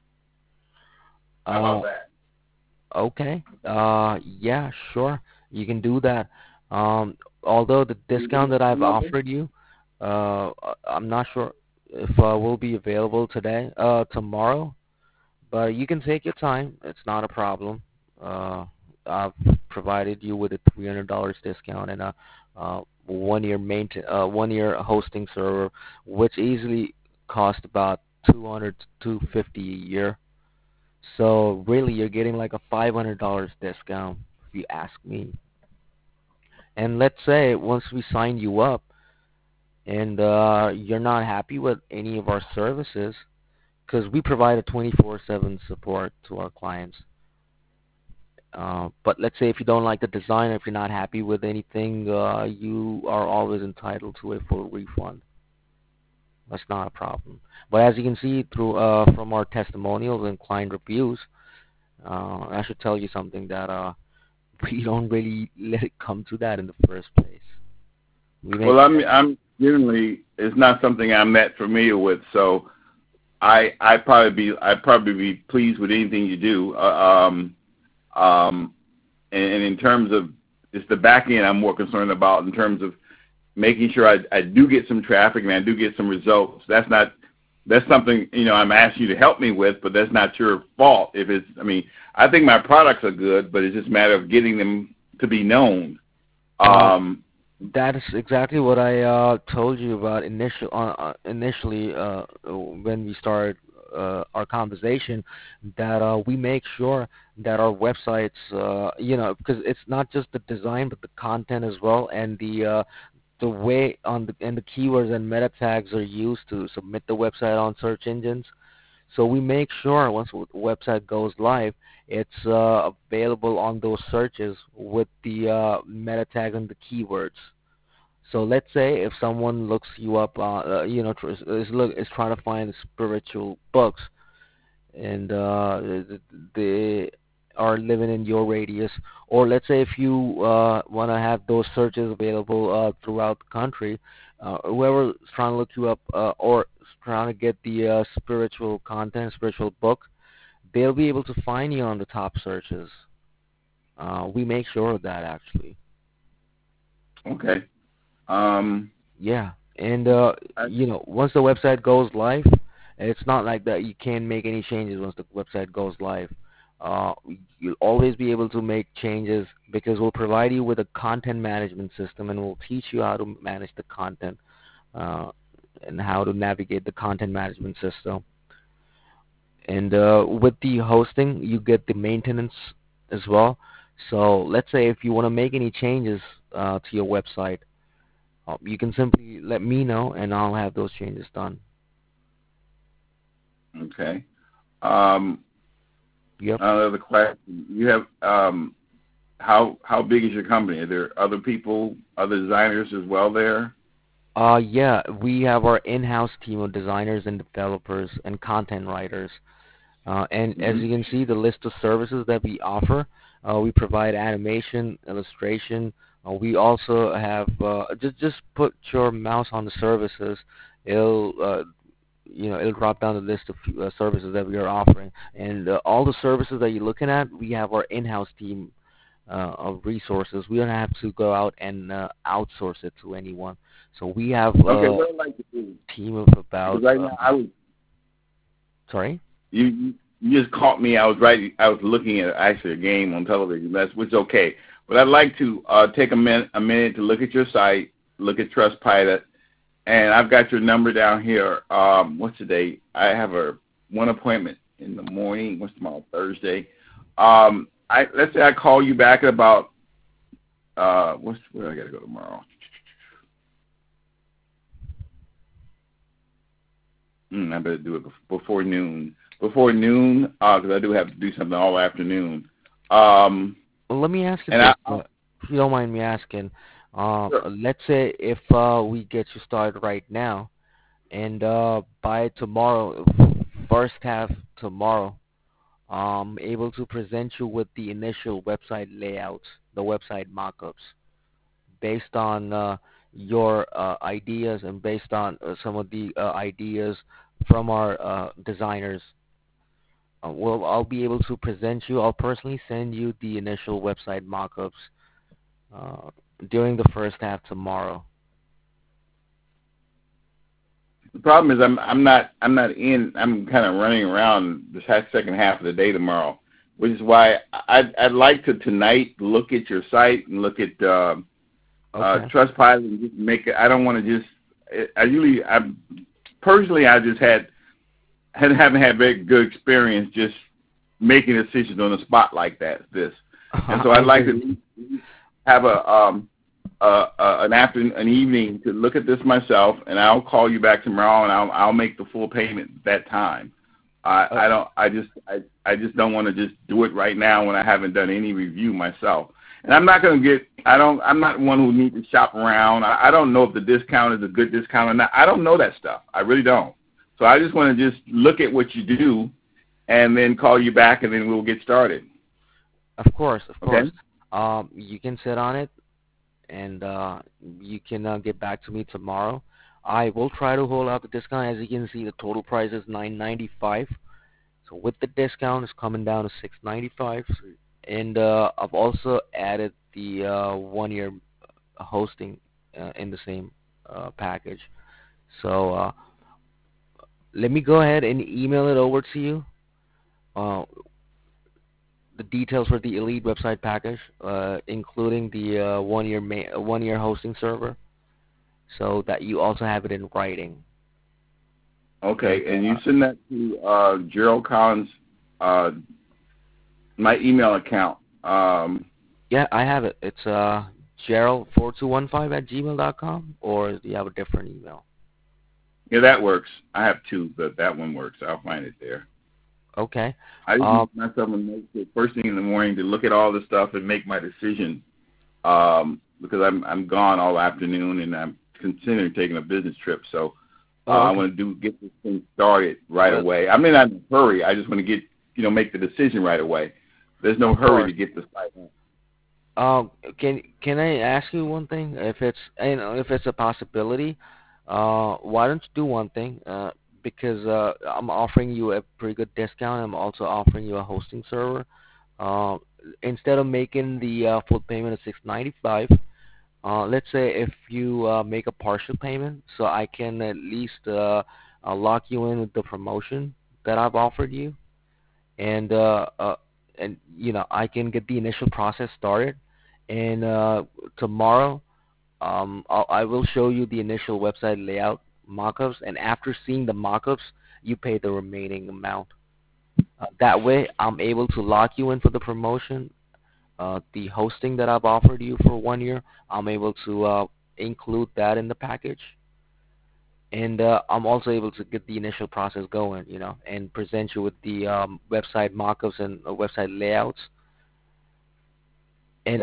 How about that? Okay. Yeah, sure. You can do that. Although the discount that I've offered you, I'm not sure if will be available tomorrow, but you can take your time. It's not a problem. I've provided you with a $300 discount and a 1-year hosting server, which easily cost about $200 to $250 a year. So really, you're getting like a $500 discount, if you ask me. And let's say once we sign you up, and you're not happy with any of our services, because we provide a 24/7 support to our clients. But let's say if you don't like the design, or if you're not happy with anything, you are always entitled to a full refund. That's not a problem. But as you can see through from our testimonials and client reviews, I should tell you something that we don't really let it come to that in the first place. Well, I'm generally, it's not something I'm that familiar with, so I'd probably be pleased with anything you do. And in terms of, it's the back end I'm more concerned about, in terms of making sure I do get some traffic and I do get some results. That's something, I'm asking you to help me with, but that's not your fault. I think my products are good, but it's just a matter of getting them to be known. That is exactly what I told you about initially when we started our conversation, that we make sure that our websites, because it's not just the design but the content as well, and the way and the keywords and meta tags are used to submit the website on search engines. So we make sure once the website goes live, it's available on those searches with the meta tag and the keywords. So let's say if someone looks you up, is trying to find spiritual books, and they are living in your radius, or let's say if you want to have those searches available throughout the country, whoever's trying to look you up or trying to get the spiritual content, spiritual book, they'll be able to find you on the top searches. We make sure of that, actually. Okay. Yeah, and once the website goes live, it's not like that you can't make any changes once the website goes live. You'll always be able to make changes because we'll provide you with a content management system, and we'll teach you how to manage the content and how to navigate the content management system. And with the hosting, you get the maintenance as well. So let's say if you want to make any changes to your website, you can simply let me know, and I'll have those changes done. Okay. Yep. Another question. You have how big is your company? Are there other people, other designers as well there? Yeah, we have our in-house team of designers and developers and content writers. And as you can see, the list of services that we offer, we provide animation, illustration. We also have just put your mouse on the services. It'll drop down the list of services that we are offering, and all the services that you're looking at, we have our in-house team of resources. We don't have to go out and outsource it to anyone. So we have what I'd like to do, team of about. Right now, Sorry. You just caught me. I was looking at actually a game on television. Which is okay. But I'd like to take a minute to look at your site, look at Trustpilot, and I've got your number down here. What's the date? I have one appointment in the morning. What's tomorrow? Thursday. I let's say I call you back at about where I got to go tomorrow. I better do it before noon. Before noon, because I do have to do something all afternoon. Well, let me ask you this, if you don't mind me asking. Sure. Let's say if we get you started right now, and by tomorrow, first half tomorrow, able to present you with the initial website layouts, the website mockups, based on your ideas and based on some of the ideas from our designers. I'll be able to present you. I'll personally send you the initial website mockups during the first half tomorrow. The problem is I'm not in. I'm kind of running around the second half of the day tomorrow, which is why I'd like to tonight look at your site and look at Trustpilot and just make it. I don't want to just. Personally I just haven't had very good experience just making decisions on the spot like that. And so I'd like to have an evening to look at this myself, and I'll call you back tomorrow, and I'll make the full payment that time. I just don't want to just do it right now when I haven't done any review myself. And I'm not going to I'm not one who needs to shop around. I don't know if the discount is a good discount or not. I don't know that stuff. I really don't. So I just want to just look at what you do and then call you back, and then we'll get started. Of course. Okay? You can sit on it, and you can get back to me tomorrow. I will try to hold out the discount. As you can see, the total price is $9.95. So with the discount, it's coming down to $6.95. And I've also added the 1-year hosting in the same package. So let me go ahead and email it over to you. The details for the Elite website package, including the 1-year hosting server, so that you also have it in writing. Okay, and you send that to Gerald Collins, my email account. Yeah, I have it. It's Gerald4215@gmail.com, or do you have a different email? Yeah, that works. I have two, but that one works. I'll find it there. Okay. I use myself the first thing in the morning to look at all the stuff and make my decision, because I'm gone all afternoon and I'm considering taking a business trip. So I want to get this thing started right away. I'm not in a hurry. I just want to make the decision right away. There's no hurry to get the site on. Can I ask you one thing? If it's a possibility, why don't you do one thing? Because I'm offering you a pretty good discount. I'm also offering you a hosting server. Instead of making the full payment of $6.95, let's say if you make a partial payment, so I can at least lock you in with the promotion that I've offered you, and I can get the initial process started. And tomorrow, I will show you the initial website layout mockups, and after seeing the mockups, you pay the remaining amount. That way, I'm able to lock you in for the promotion. The hosting that I've offered you for 1 year, I'm able to include that in the package. And I'm also able to get the initial process going, and present you with the website mockups and website layouts. And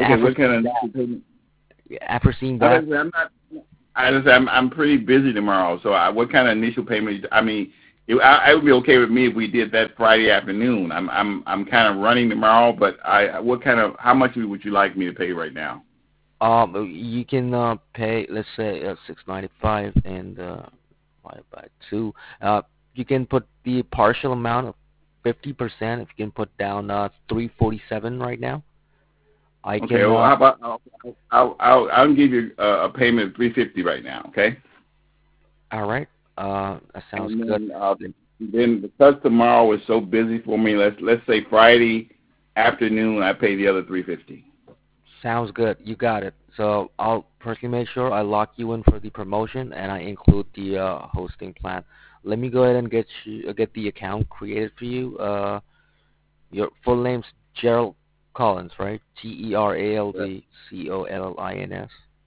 after seeing that, I'm pretty busy tomorrow. So what kind of initial payment? I mean, it would be okay with me if we did that Friday afternoon. I'm kind of running tomorrow, but how much would you like me to pay right now? You can pay, let's say, $6.95 and divided by 2. You can put the partial amount of 50%. If you can put down $347 right now. Okay. Well, how about I'll give you a payment of $350 right now. Okay. All right. That sounds good. Then because tomorrow is so busy for me, let's say Friday afternoon I pay the other $350. Sounds good. You got it. So I'll personally make sure I lock you in for the promotion, and I include the hosting plan. Let me go ahead and get the account created for you. Your full name's Gerald Collins, right? GeraldCollins.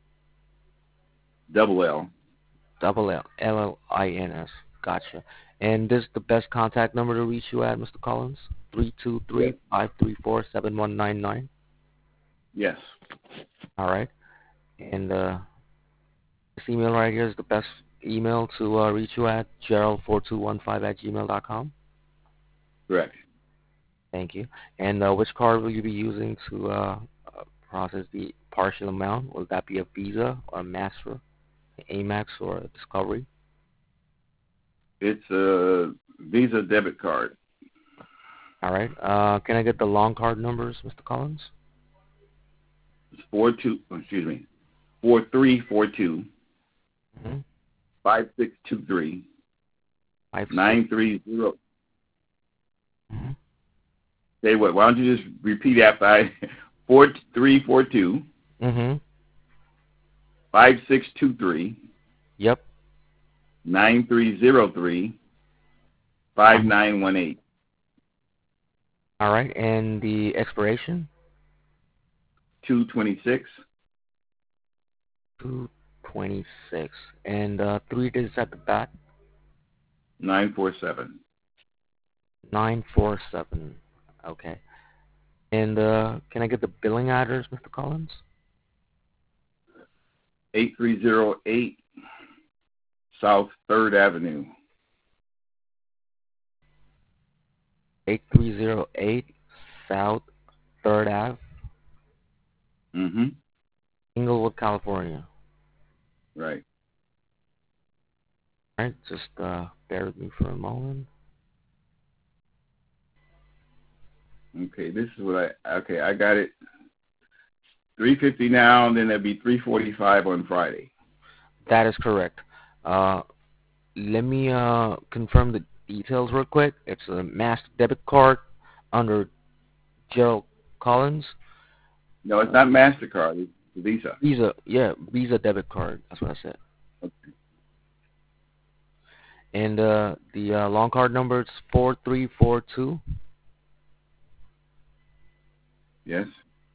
Double L. Double Lillins. Gotcha. And this is the best contact number to reach you at, Mr. Collins? Three two Yes. three 534 7199. Yes. All right. And this email right here is the best email to reach you at, gerald4215@gmail.com. Correct. Thank you. And which card will you be using to process the partial amount? Will that be a Visa or a Master, Amex, or a Discovery? It's a Visa debit card. All right. Can I get the long card numbers, Mr. Collins? It's 4342 Mm-hmm. 5623 5, 930. mm-hmm. Say what? Why don't you just repeat after I 4342 Mm-hmm. 5623 Yep. 9303 5918. All right. And the expiration? 226. 226. And 3 digits at the back? 947. 947. Okay. And can I get the billing address, Mr. Collins? 8308 South 3rd Avenue. 8308 South 3rd Ave, Mm-hmm. Inglewood, California. Right. All right, just bear with me for a moment. Okay, this is what I got it. 350 now, and then that'd be 345 on Friday. That is correct. Let me confirm the details real quick. It's a Master debit card under Gerald Collins. No, it's not MasterCard. It's Visa. Visa, yeah, Visa debit card. That's what I said. Okay. And the long card number is 4342. Yes.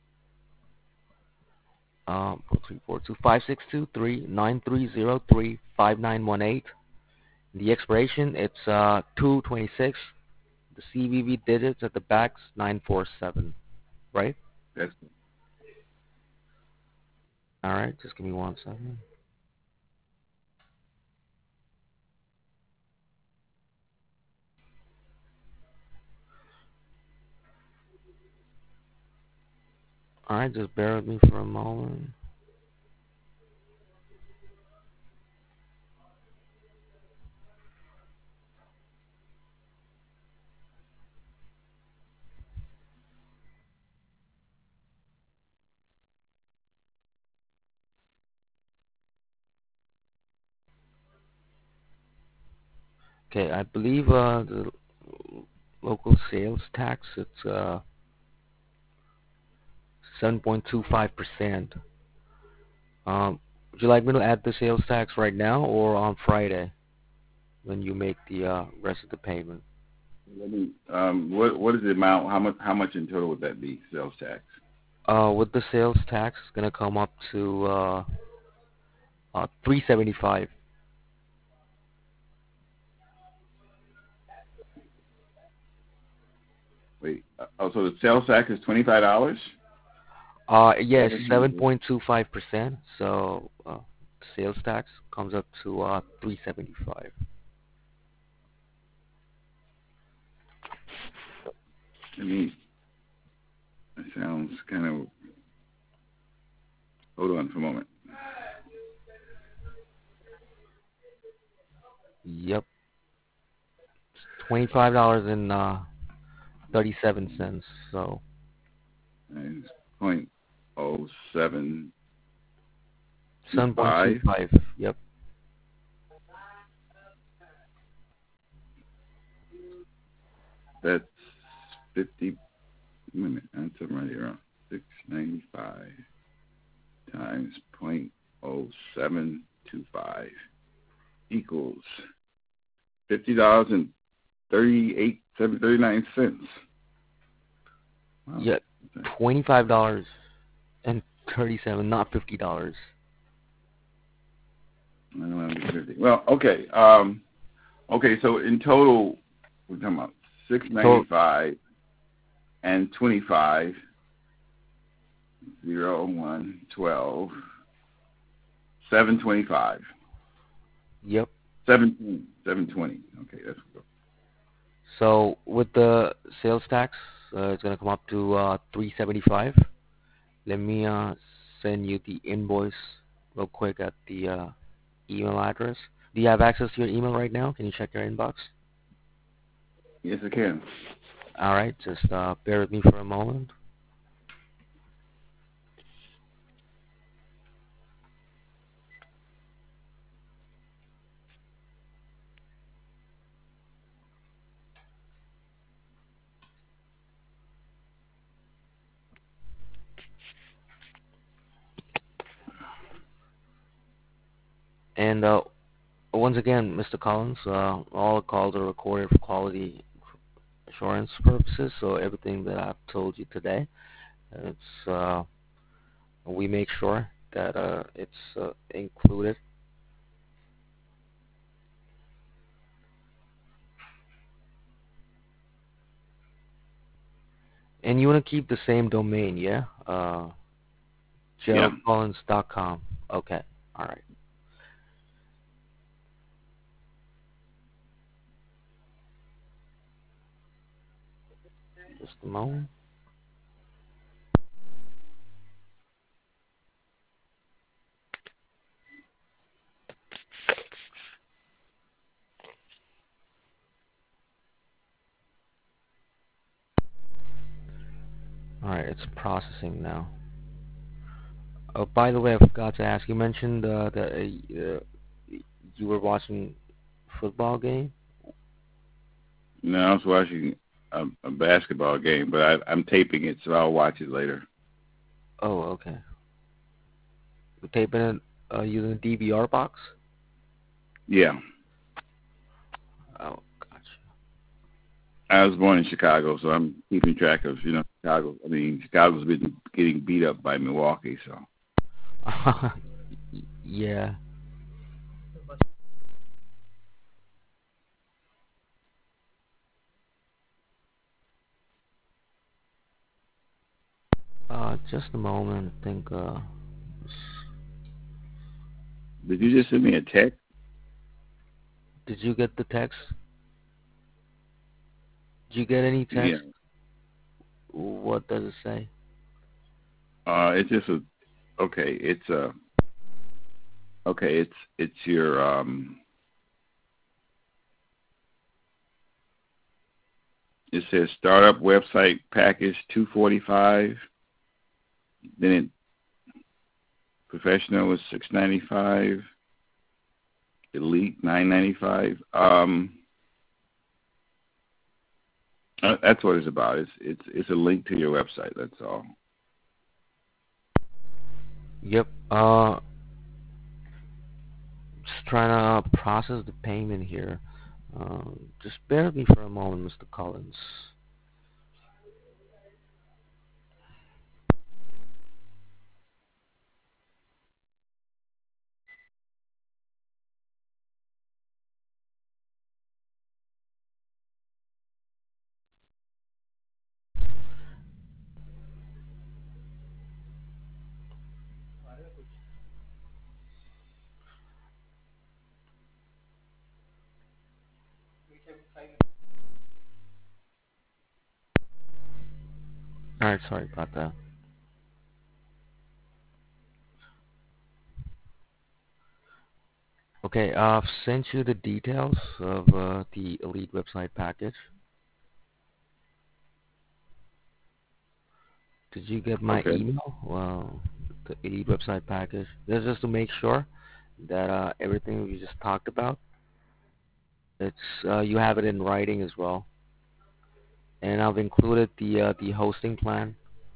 4342 5623 9303 5918. The expiration, it's 226. The CVV digits at the back's 947. Right? That's All right, just give me 1 second. All right, just bear with me for a moment. Okay, I believe the local sales tax, it's 7.25%. Would you like me to add the sales tax right now or on Friday when you make the rest of the payment? let me. What is the amount? How much in total would that be? Sales tax. With the sales tax, it's gonna come up to $375. Wait. So the sales tax is $25. Yes, 7.25%. So sales tax comes up to $375. I mean, that sounds kind of. Hold on for a moment. Yep, $25.37. So It's 0.07. 7.25. Yep. That's 50. Wait a minute. That's right around 695 times 0.0725 equals $50.39. Wow. Yeah, $25.37, not $50. Well, okay. Okay, so in total, we're talking about $6.95 and 25, 0, 1, 12, $7.25. Yep. $7.20. Okay, that's good. So with the sales tax, it's gonna come up to $375. Let me send you the invoice real quick at the email address. Do you have access to your email right now? Can you check your inbox? Yes, I can. All right, just bear with me for a moment. And once again, Mr. Collins, all calls are recorded for quality assurance purposes. So everything that I've told you today, it's we make sure that it's included. And you want to keep the same domain, yeah? JeraldCollins.com. Okay, all right. Just a moment. All right, it's processing now. Oh, by the way, I forgot to ask. You mentioned that you were watching football game. No, I was watching a basketball game, but I'm taping it, so I'll watch it later. Oh, okay. You're taping it using a DVR box? Yeah. Oh, gotcha. I was born in Chicago, so I'm keeping track of, Chicago. I mean, Chicago's been getting beat up by Milwaukee, so. Yeah. Just a moment. I think. Did you just send me a text? Did you get the text? Did you get any text? Yeah. What does it say? It's just okay. It's your It says startup website package $245. Then professional was $695. Elite $995. That's what it's about. It's a link to your website. That's all. Yep. Just trying to process the payment here. Just bear with me for a moment, Mr. Collins. All right, sorry about that. Okay, I've sent you the details of the Elite website package. Did you get my Okay. email? Well, the Elite website package. That's just to make sure that everything we just talked about, it's you have it in writing as well. And I've included the hosting plan.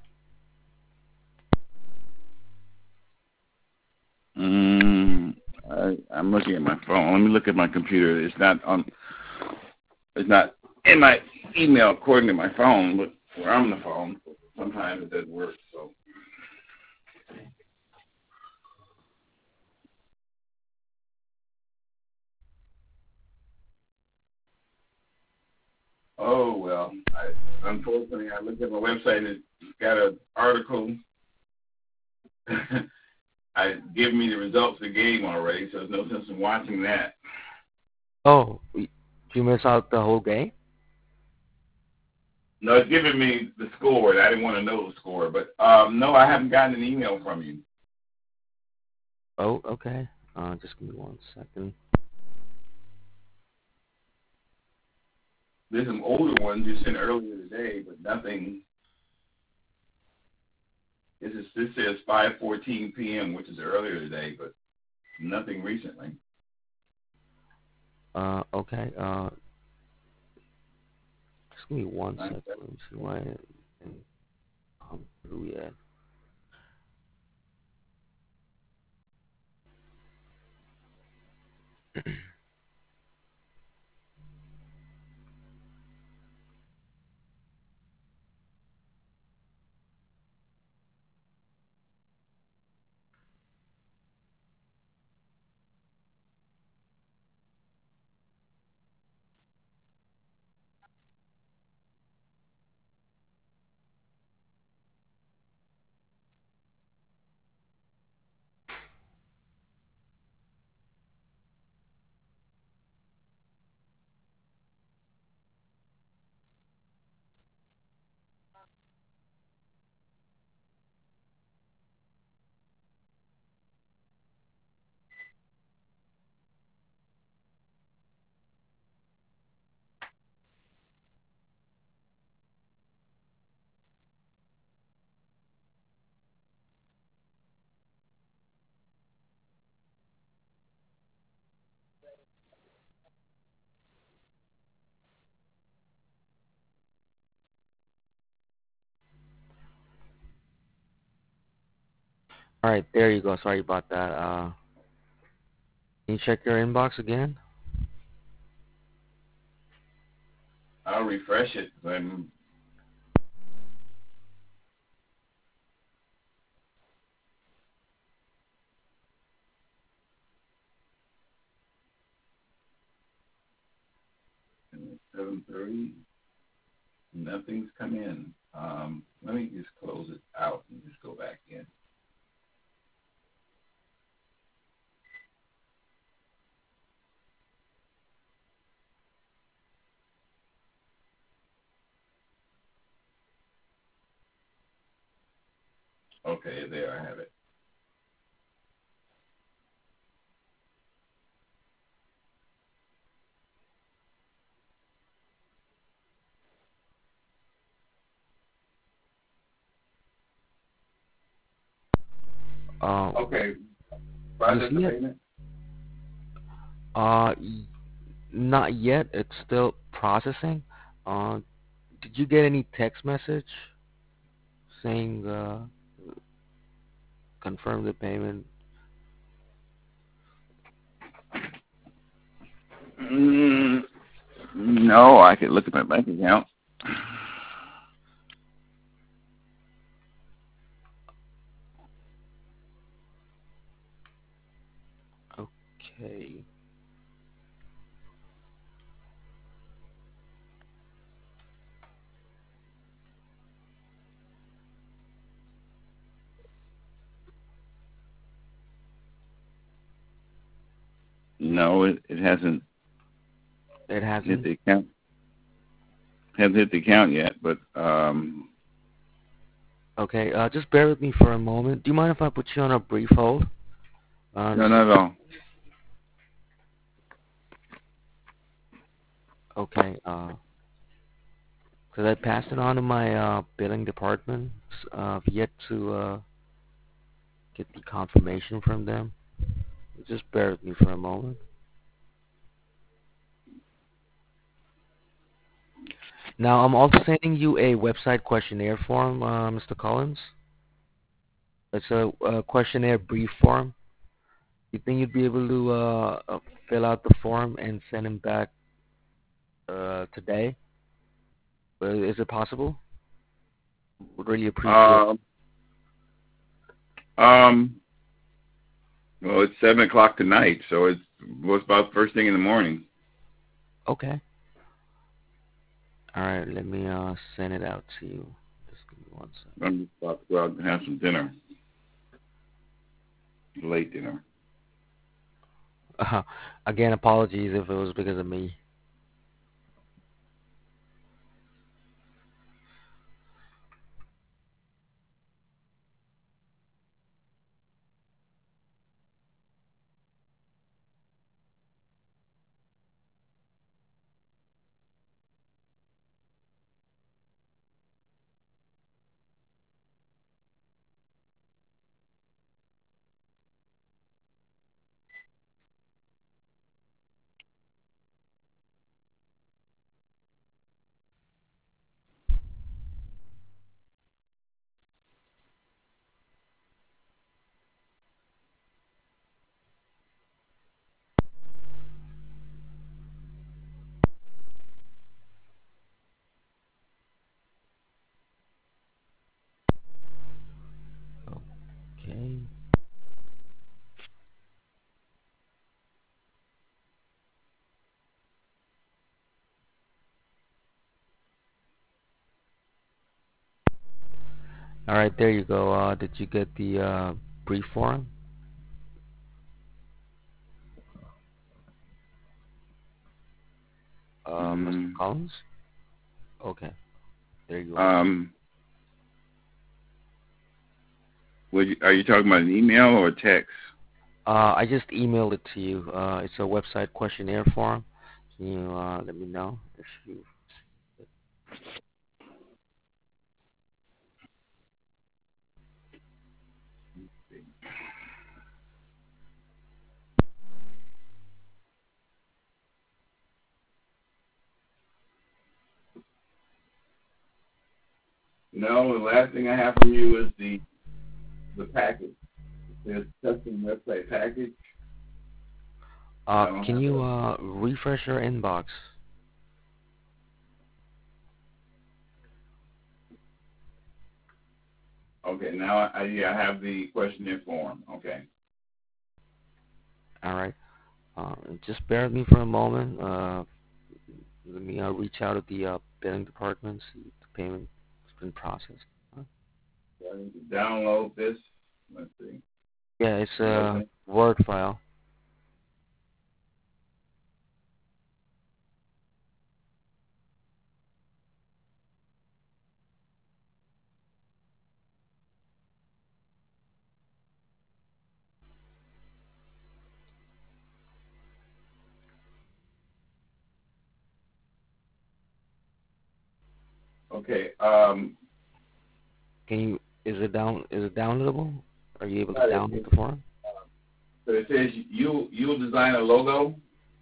I'm looking at my phone. Let me look at my computer. It's not in my email according to my phone, but we're on the phone. sometimes it doesn't work. So. Oh well, unfortunately I looked at my website and it's got an article. I give me the results of the game already, so there's no sense in watching that. Oh, you miss out the whole game? No, it's giving me the score. I didn't want to know the score, but no, I haven't gotten an email from you. Oh, okay. Just give me 1 second. There's some older ones you sent earlier today, but nothing. This says 5:14 p.m., which is earlier today, but nothing recently. Okay. Just give me 1 second. Let me see why it didn't come through yet. All right, there you go. Sorry about that. Can you check your inbox again? I'll refresh it. I'm at 7:30. Nothing's come in. Let me just close it out and just go back in. Okay, there I have it. Okay, process the payment. Not yet. It's still processing. Did you get any text message saying confirm the payment? No, I could look at my bank account. Okay. No, it hasn't. It hasn't hit the account. Hasn't hit the account yet, but Okay. Just bear with me for a moment. Do you mind if I put you on a brief hold? no, not at all. Okay. Because I passed it on to my billing department. I've yet to get the confirmation from them. Just bear with me for a moment. Now, I'm also sending you a website questionnaire form, Mr. Collins. It's a questionnaire brief form. You think you'd be able to fill out the form and send him back today? Is it possible? Would really appreciate it. Well, it's 7 o'clock tonight, so it's about first thing in the morning. Okay. All right, let me send it out to you. Just give me 1 second. I'm just about to go out and have some dinner. Late dinner. Again, apologies if it was because of me. Okay. All right, there you go. Did you get the brief form, Mr. Collins? Okay, there you are. Are you talking about an email or a text? I just emailed it to you. It's a website questionnaire form. Can you let me know if you? No, the last thing I have from you is the package. It says custom website package. Can you refresh your inbox? Okay, now I have the questionnaire form. Okay. All right. Just bear with me for a moment. Let me reach out to the billing department, see if the payment has been processed. So I need to download this. Let's see. Yeah, it's a Word file. Okay. Can you? Is it downloadable? Are you able to download the form? So it says you'll design a logo.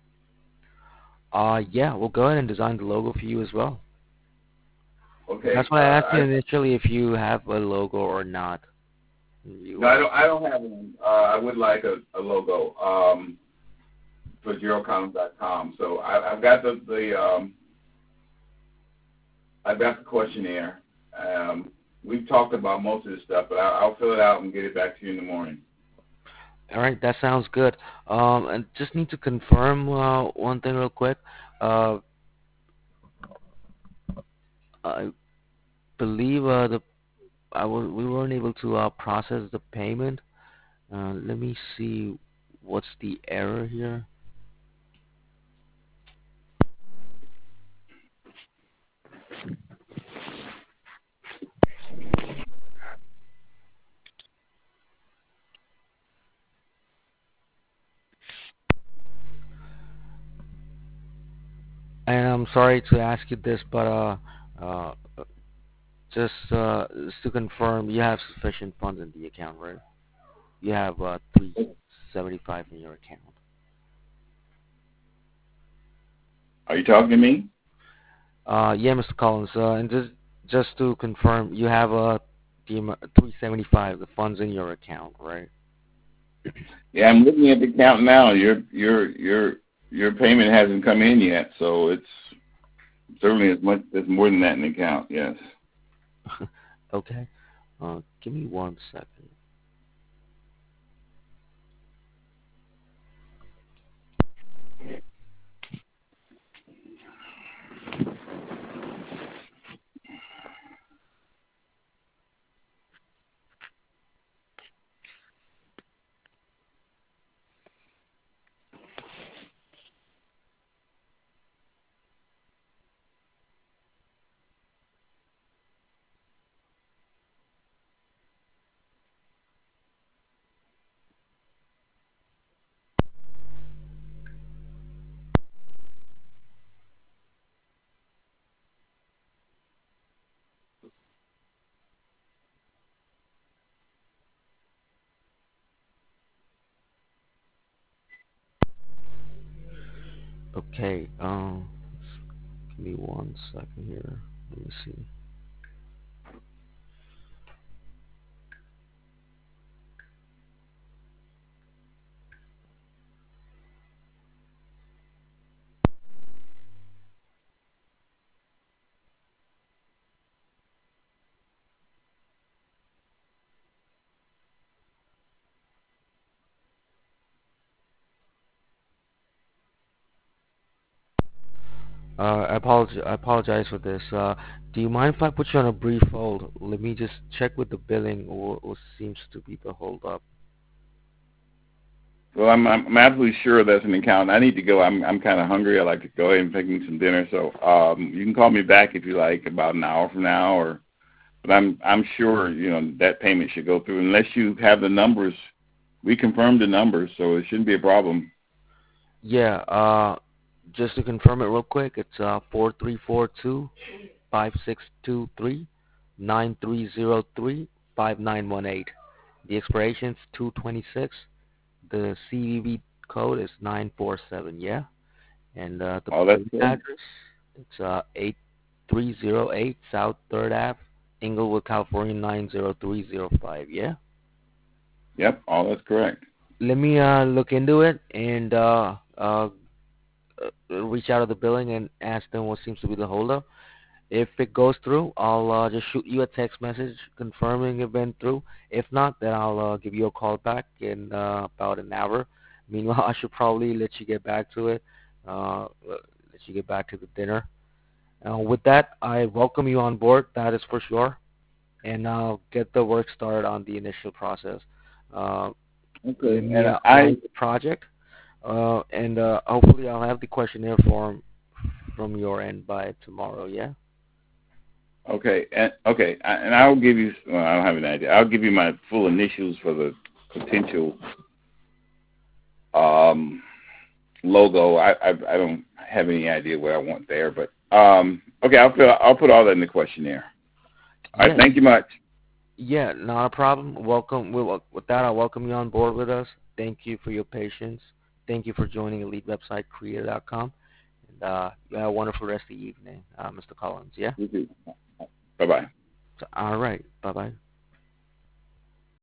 Yeah, we'll go ahead and design the logo for you as well. Okay. That's why I asked you initially if you have a logo or not. No, I don't have one. I would like a logo for GeraldCollins.com. So I've got I've got the questionnaire. We've talked about most of this stuff, but I'll fill it out and get it back to you in the morning. All right, that sounds good. And just need to confirm one thing real quick. I believe we weren't able to process the payment. Let me see what's the error here. And I'm sorry to ask you this, but just to confirm, you have sufficient funds in the account, right? You have $375 in your account. Are you talking to me? Yeah, Mr. Collins. And just to confirm, you have $375, the funds in your account, right? Yeah, I'm looking at the account now. Your payment hasn't come in yet, so it's certainly as much. There's more than that in the account. Yes. Okay. Give me 1 second. Okay. Give me 1 second here. Let me see. I apologize for this. Do you mind if I put you on a brief hold? Let me just check with the billing what seems to be the hold up. Well, I'm absolutely sure that's an account. I need to go. I'm kind of hungry. I like to go ahead and pick me some dinner. So you can call me back if you like, about an hour from now, or. But I'm sure that payment should go through unless you have the numbers. We confirmed the numbers, so it shouldn't be a problem. Yeah. Just to confirm it real quick, it's 4342-5623-9303-5918. The expiration is 226. The CVV code is 947. Yeah. And the Oh, that's good. address, it's 8308 South 3rd Ave, Inglewood, California 90305. Yeah. Yep, all that's correct. Let me look into it and reach out to the billing and ask them what seems to be the holdup. If it goes through, I'll just shoot you a text message confirming it went through. If not, then I'll give you a call back in about an hour. Meanwhile, I should probably let you get back to it. Let you get back to the dinner. With that, I welcome you on board. That is for sure, and I'll get the work started on the initial process. Uh, Okay, Let me and outline the project, and hopefully I'll have the questionnaire form from your end by tomorrow. Yeah. and I'll give you. Well, I don't have an idea. I'll give you my full initials for the potential logo. I don't have any idea what I want there, but okay, I'll put all that in the questionnaire. All right, thank you much. Yeah, not a problem. Welcome. With that, I'll welcome you on board with us. Thank you for your patience. Thank you for joining Elite Website Creator.com. And you have a wonderful rest of the evening, Mr. Collins. Yeah? You too. Bye-bye. All right. Bye-bye.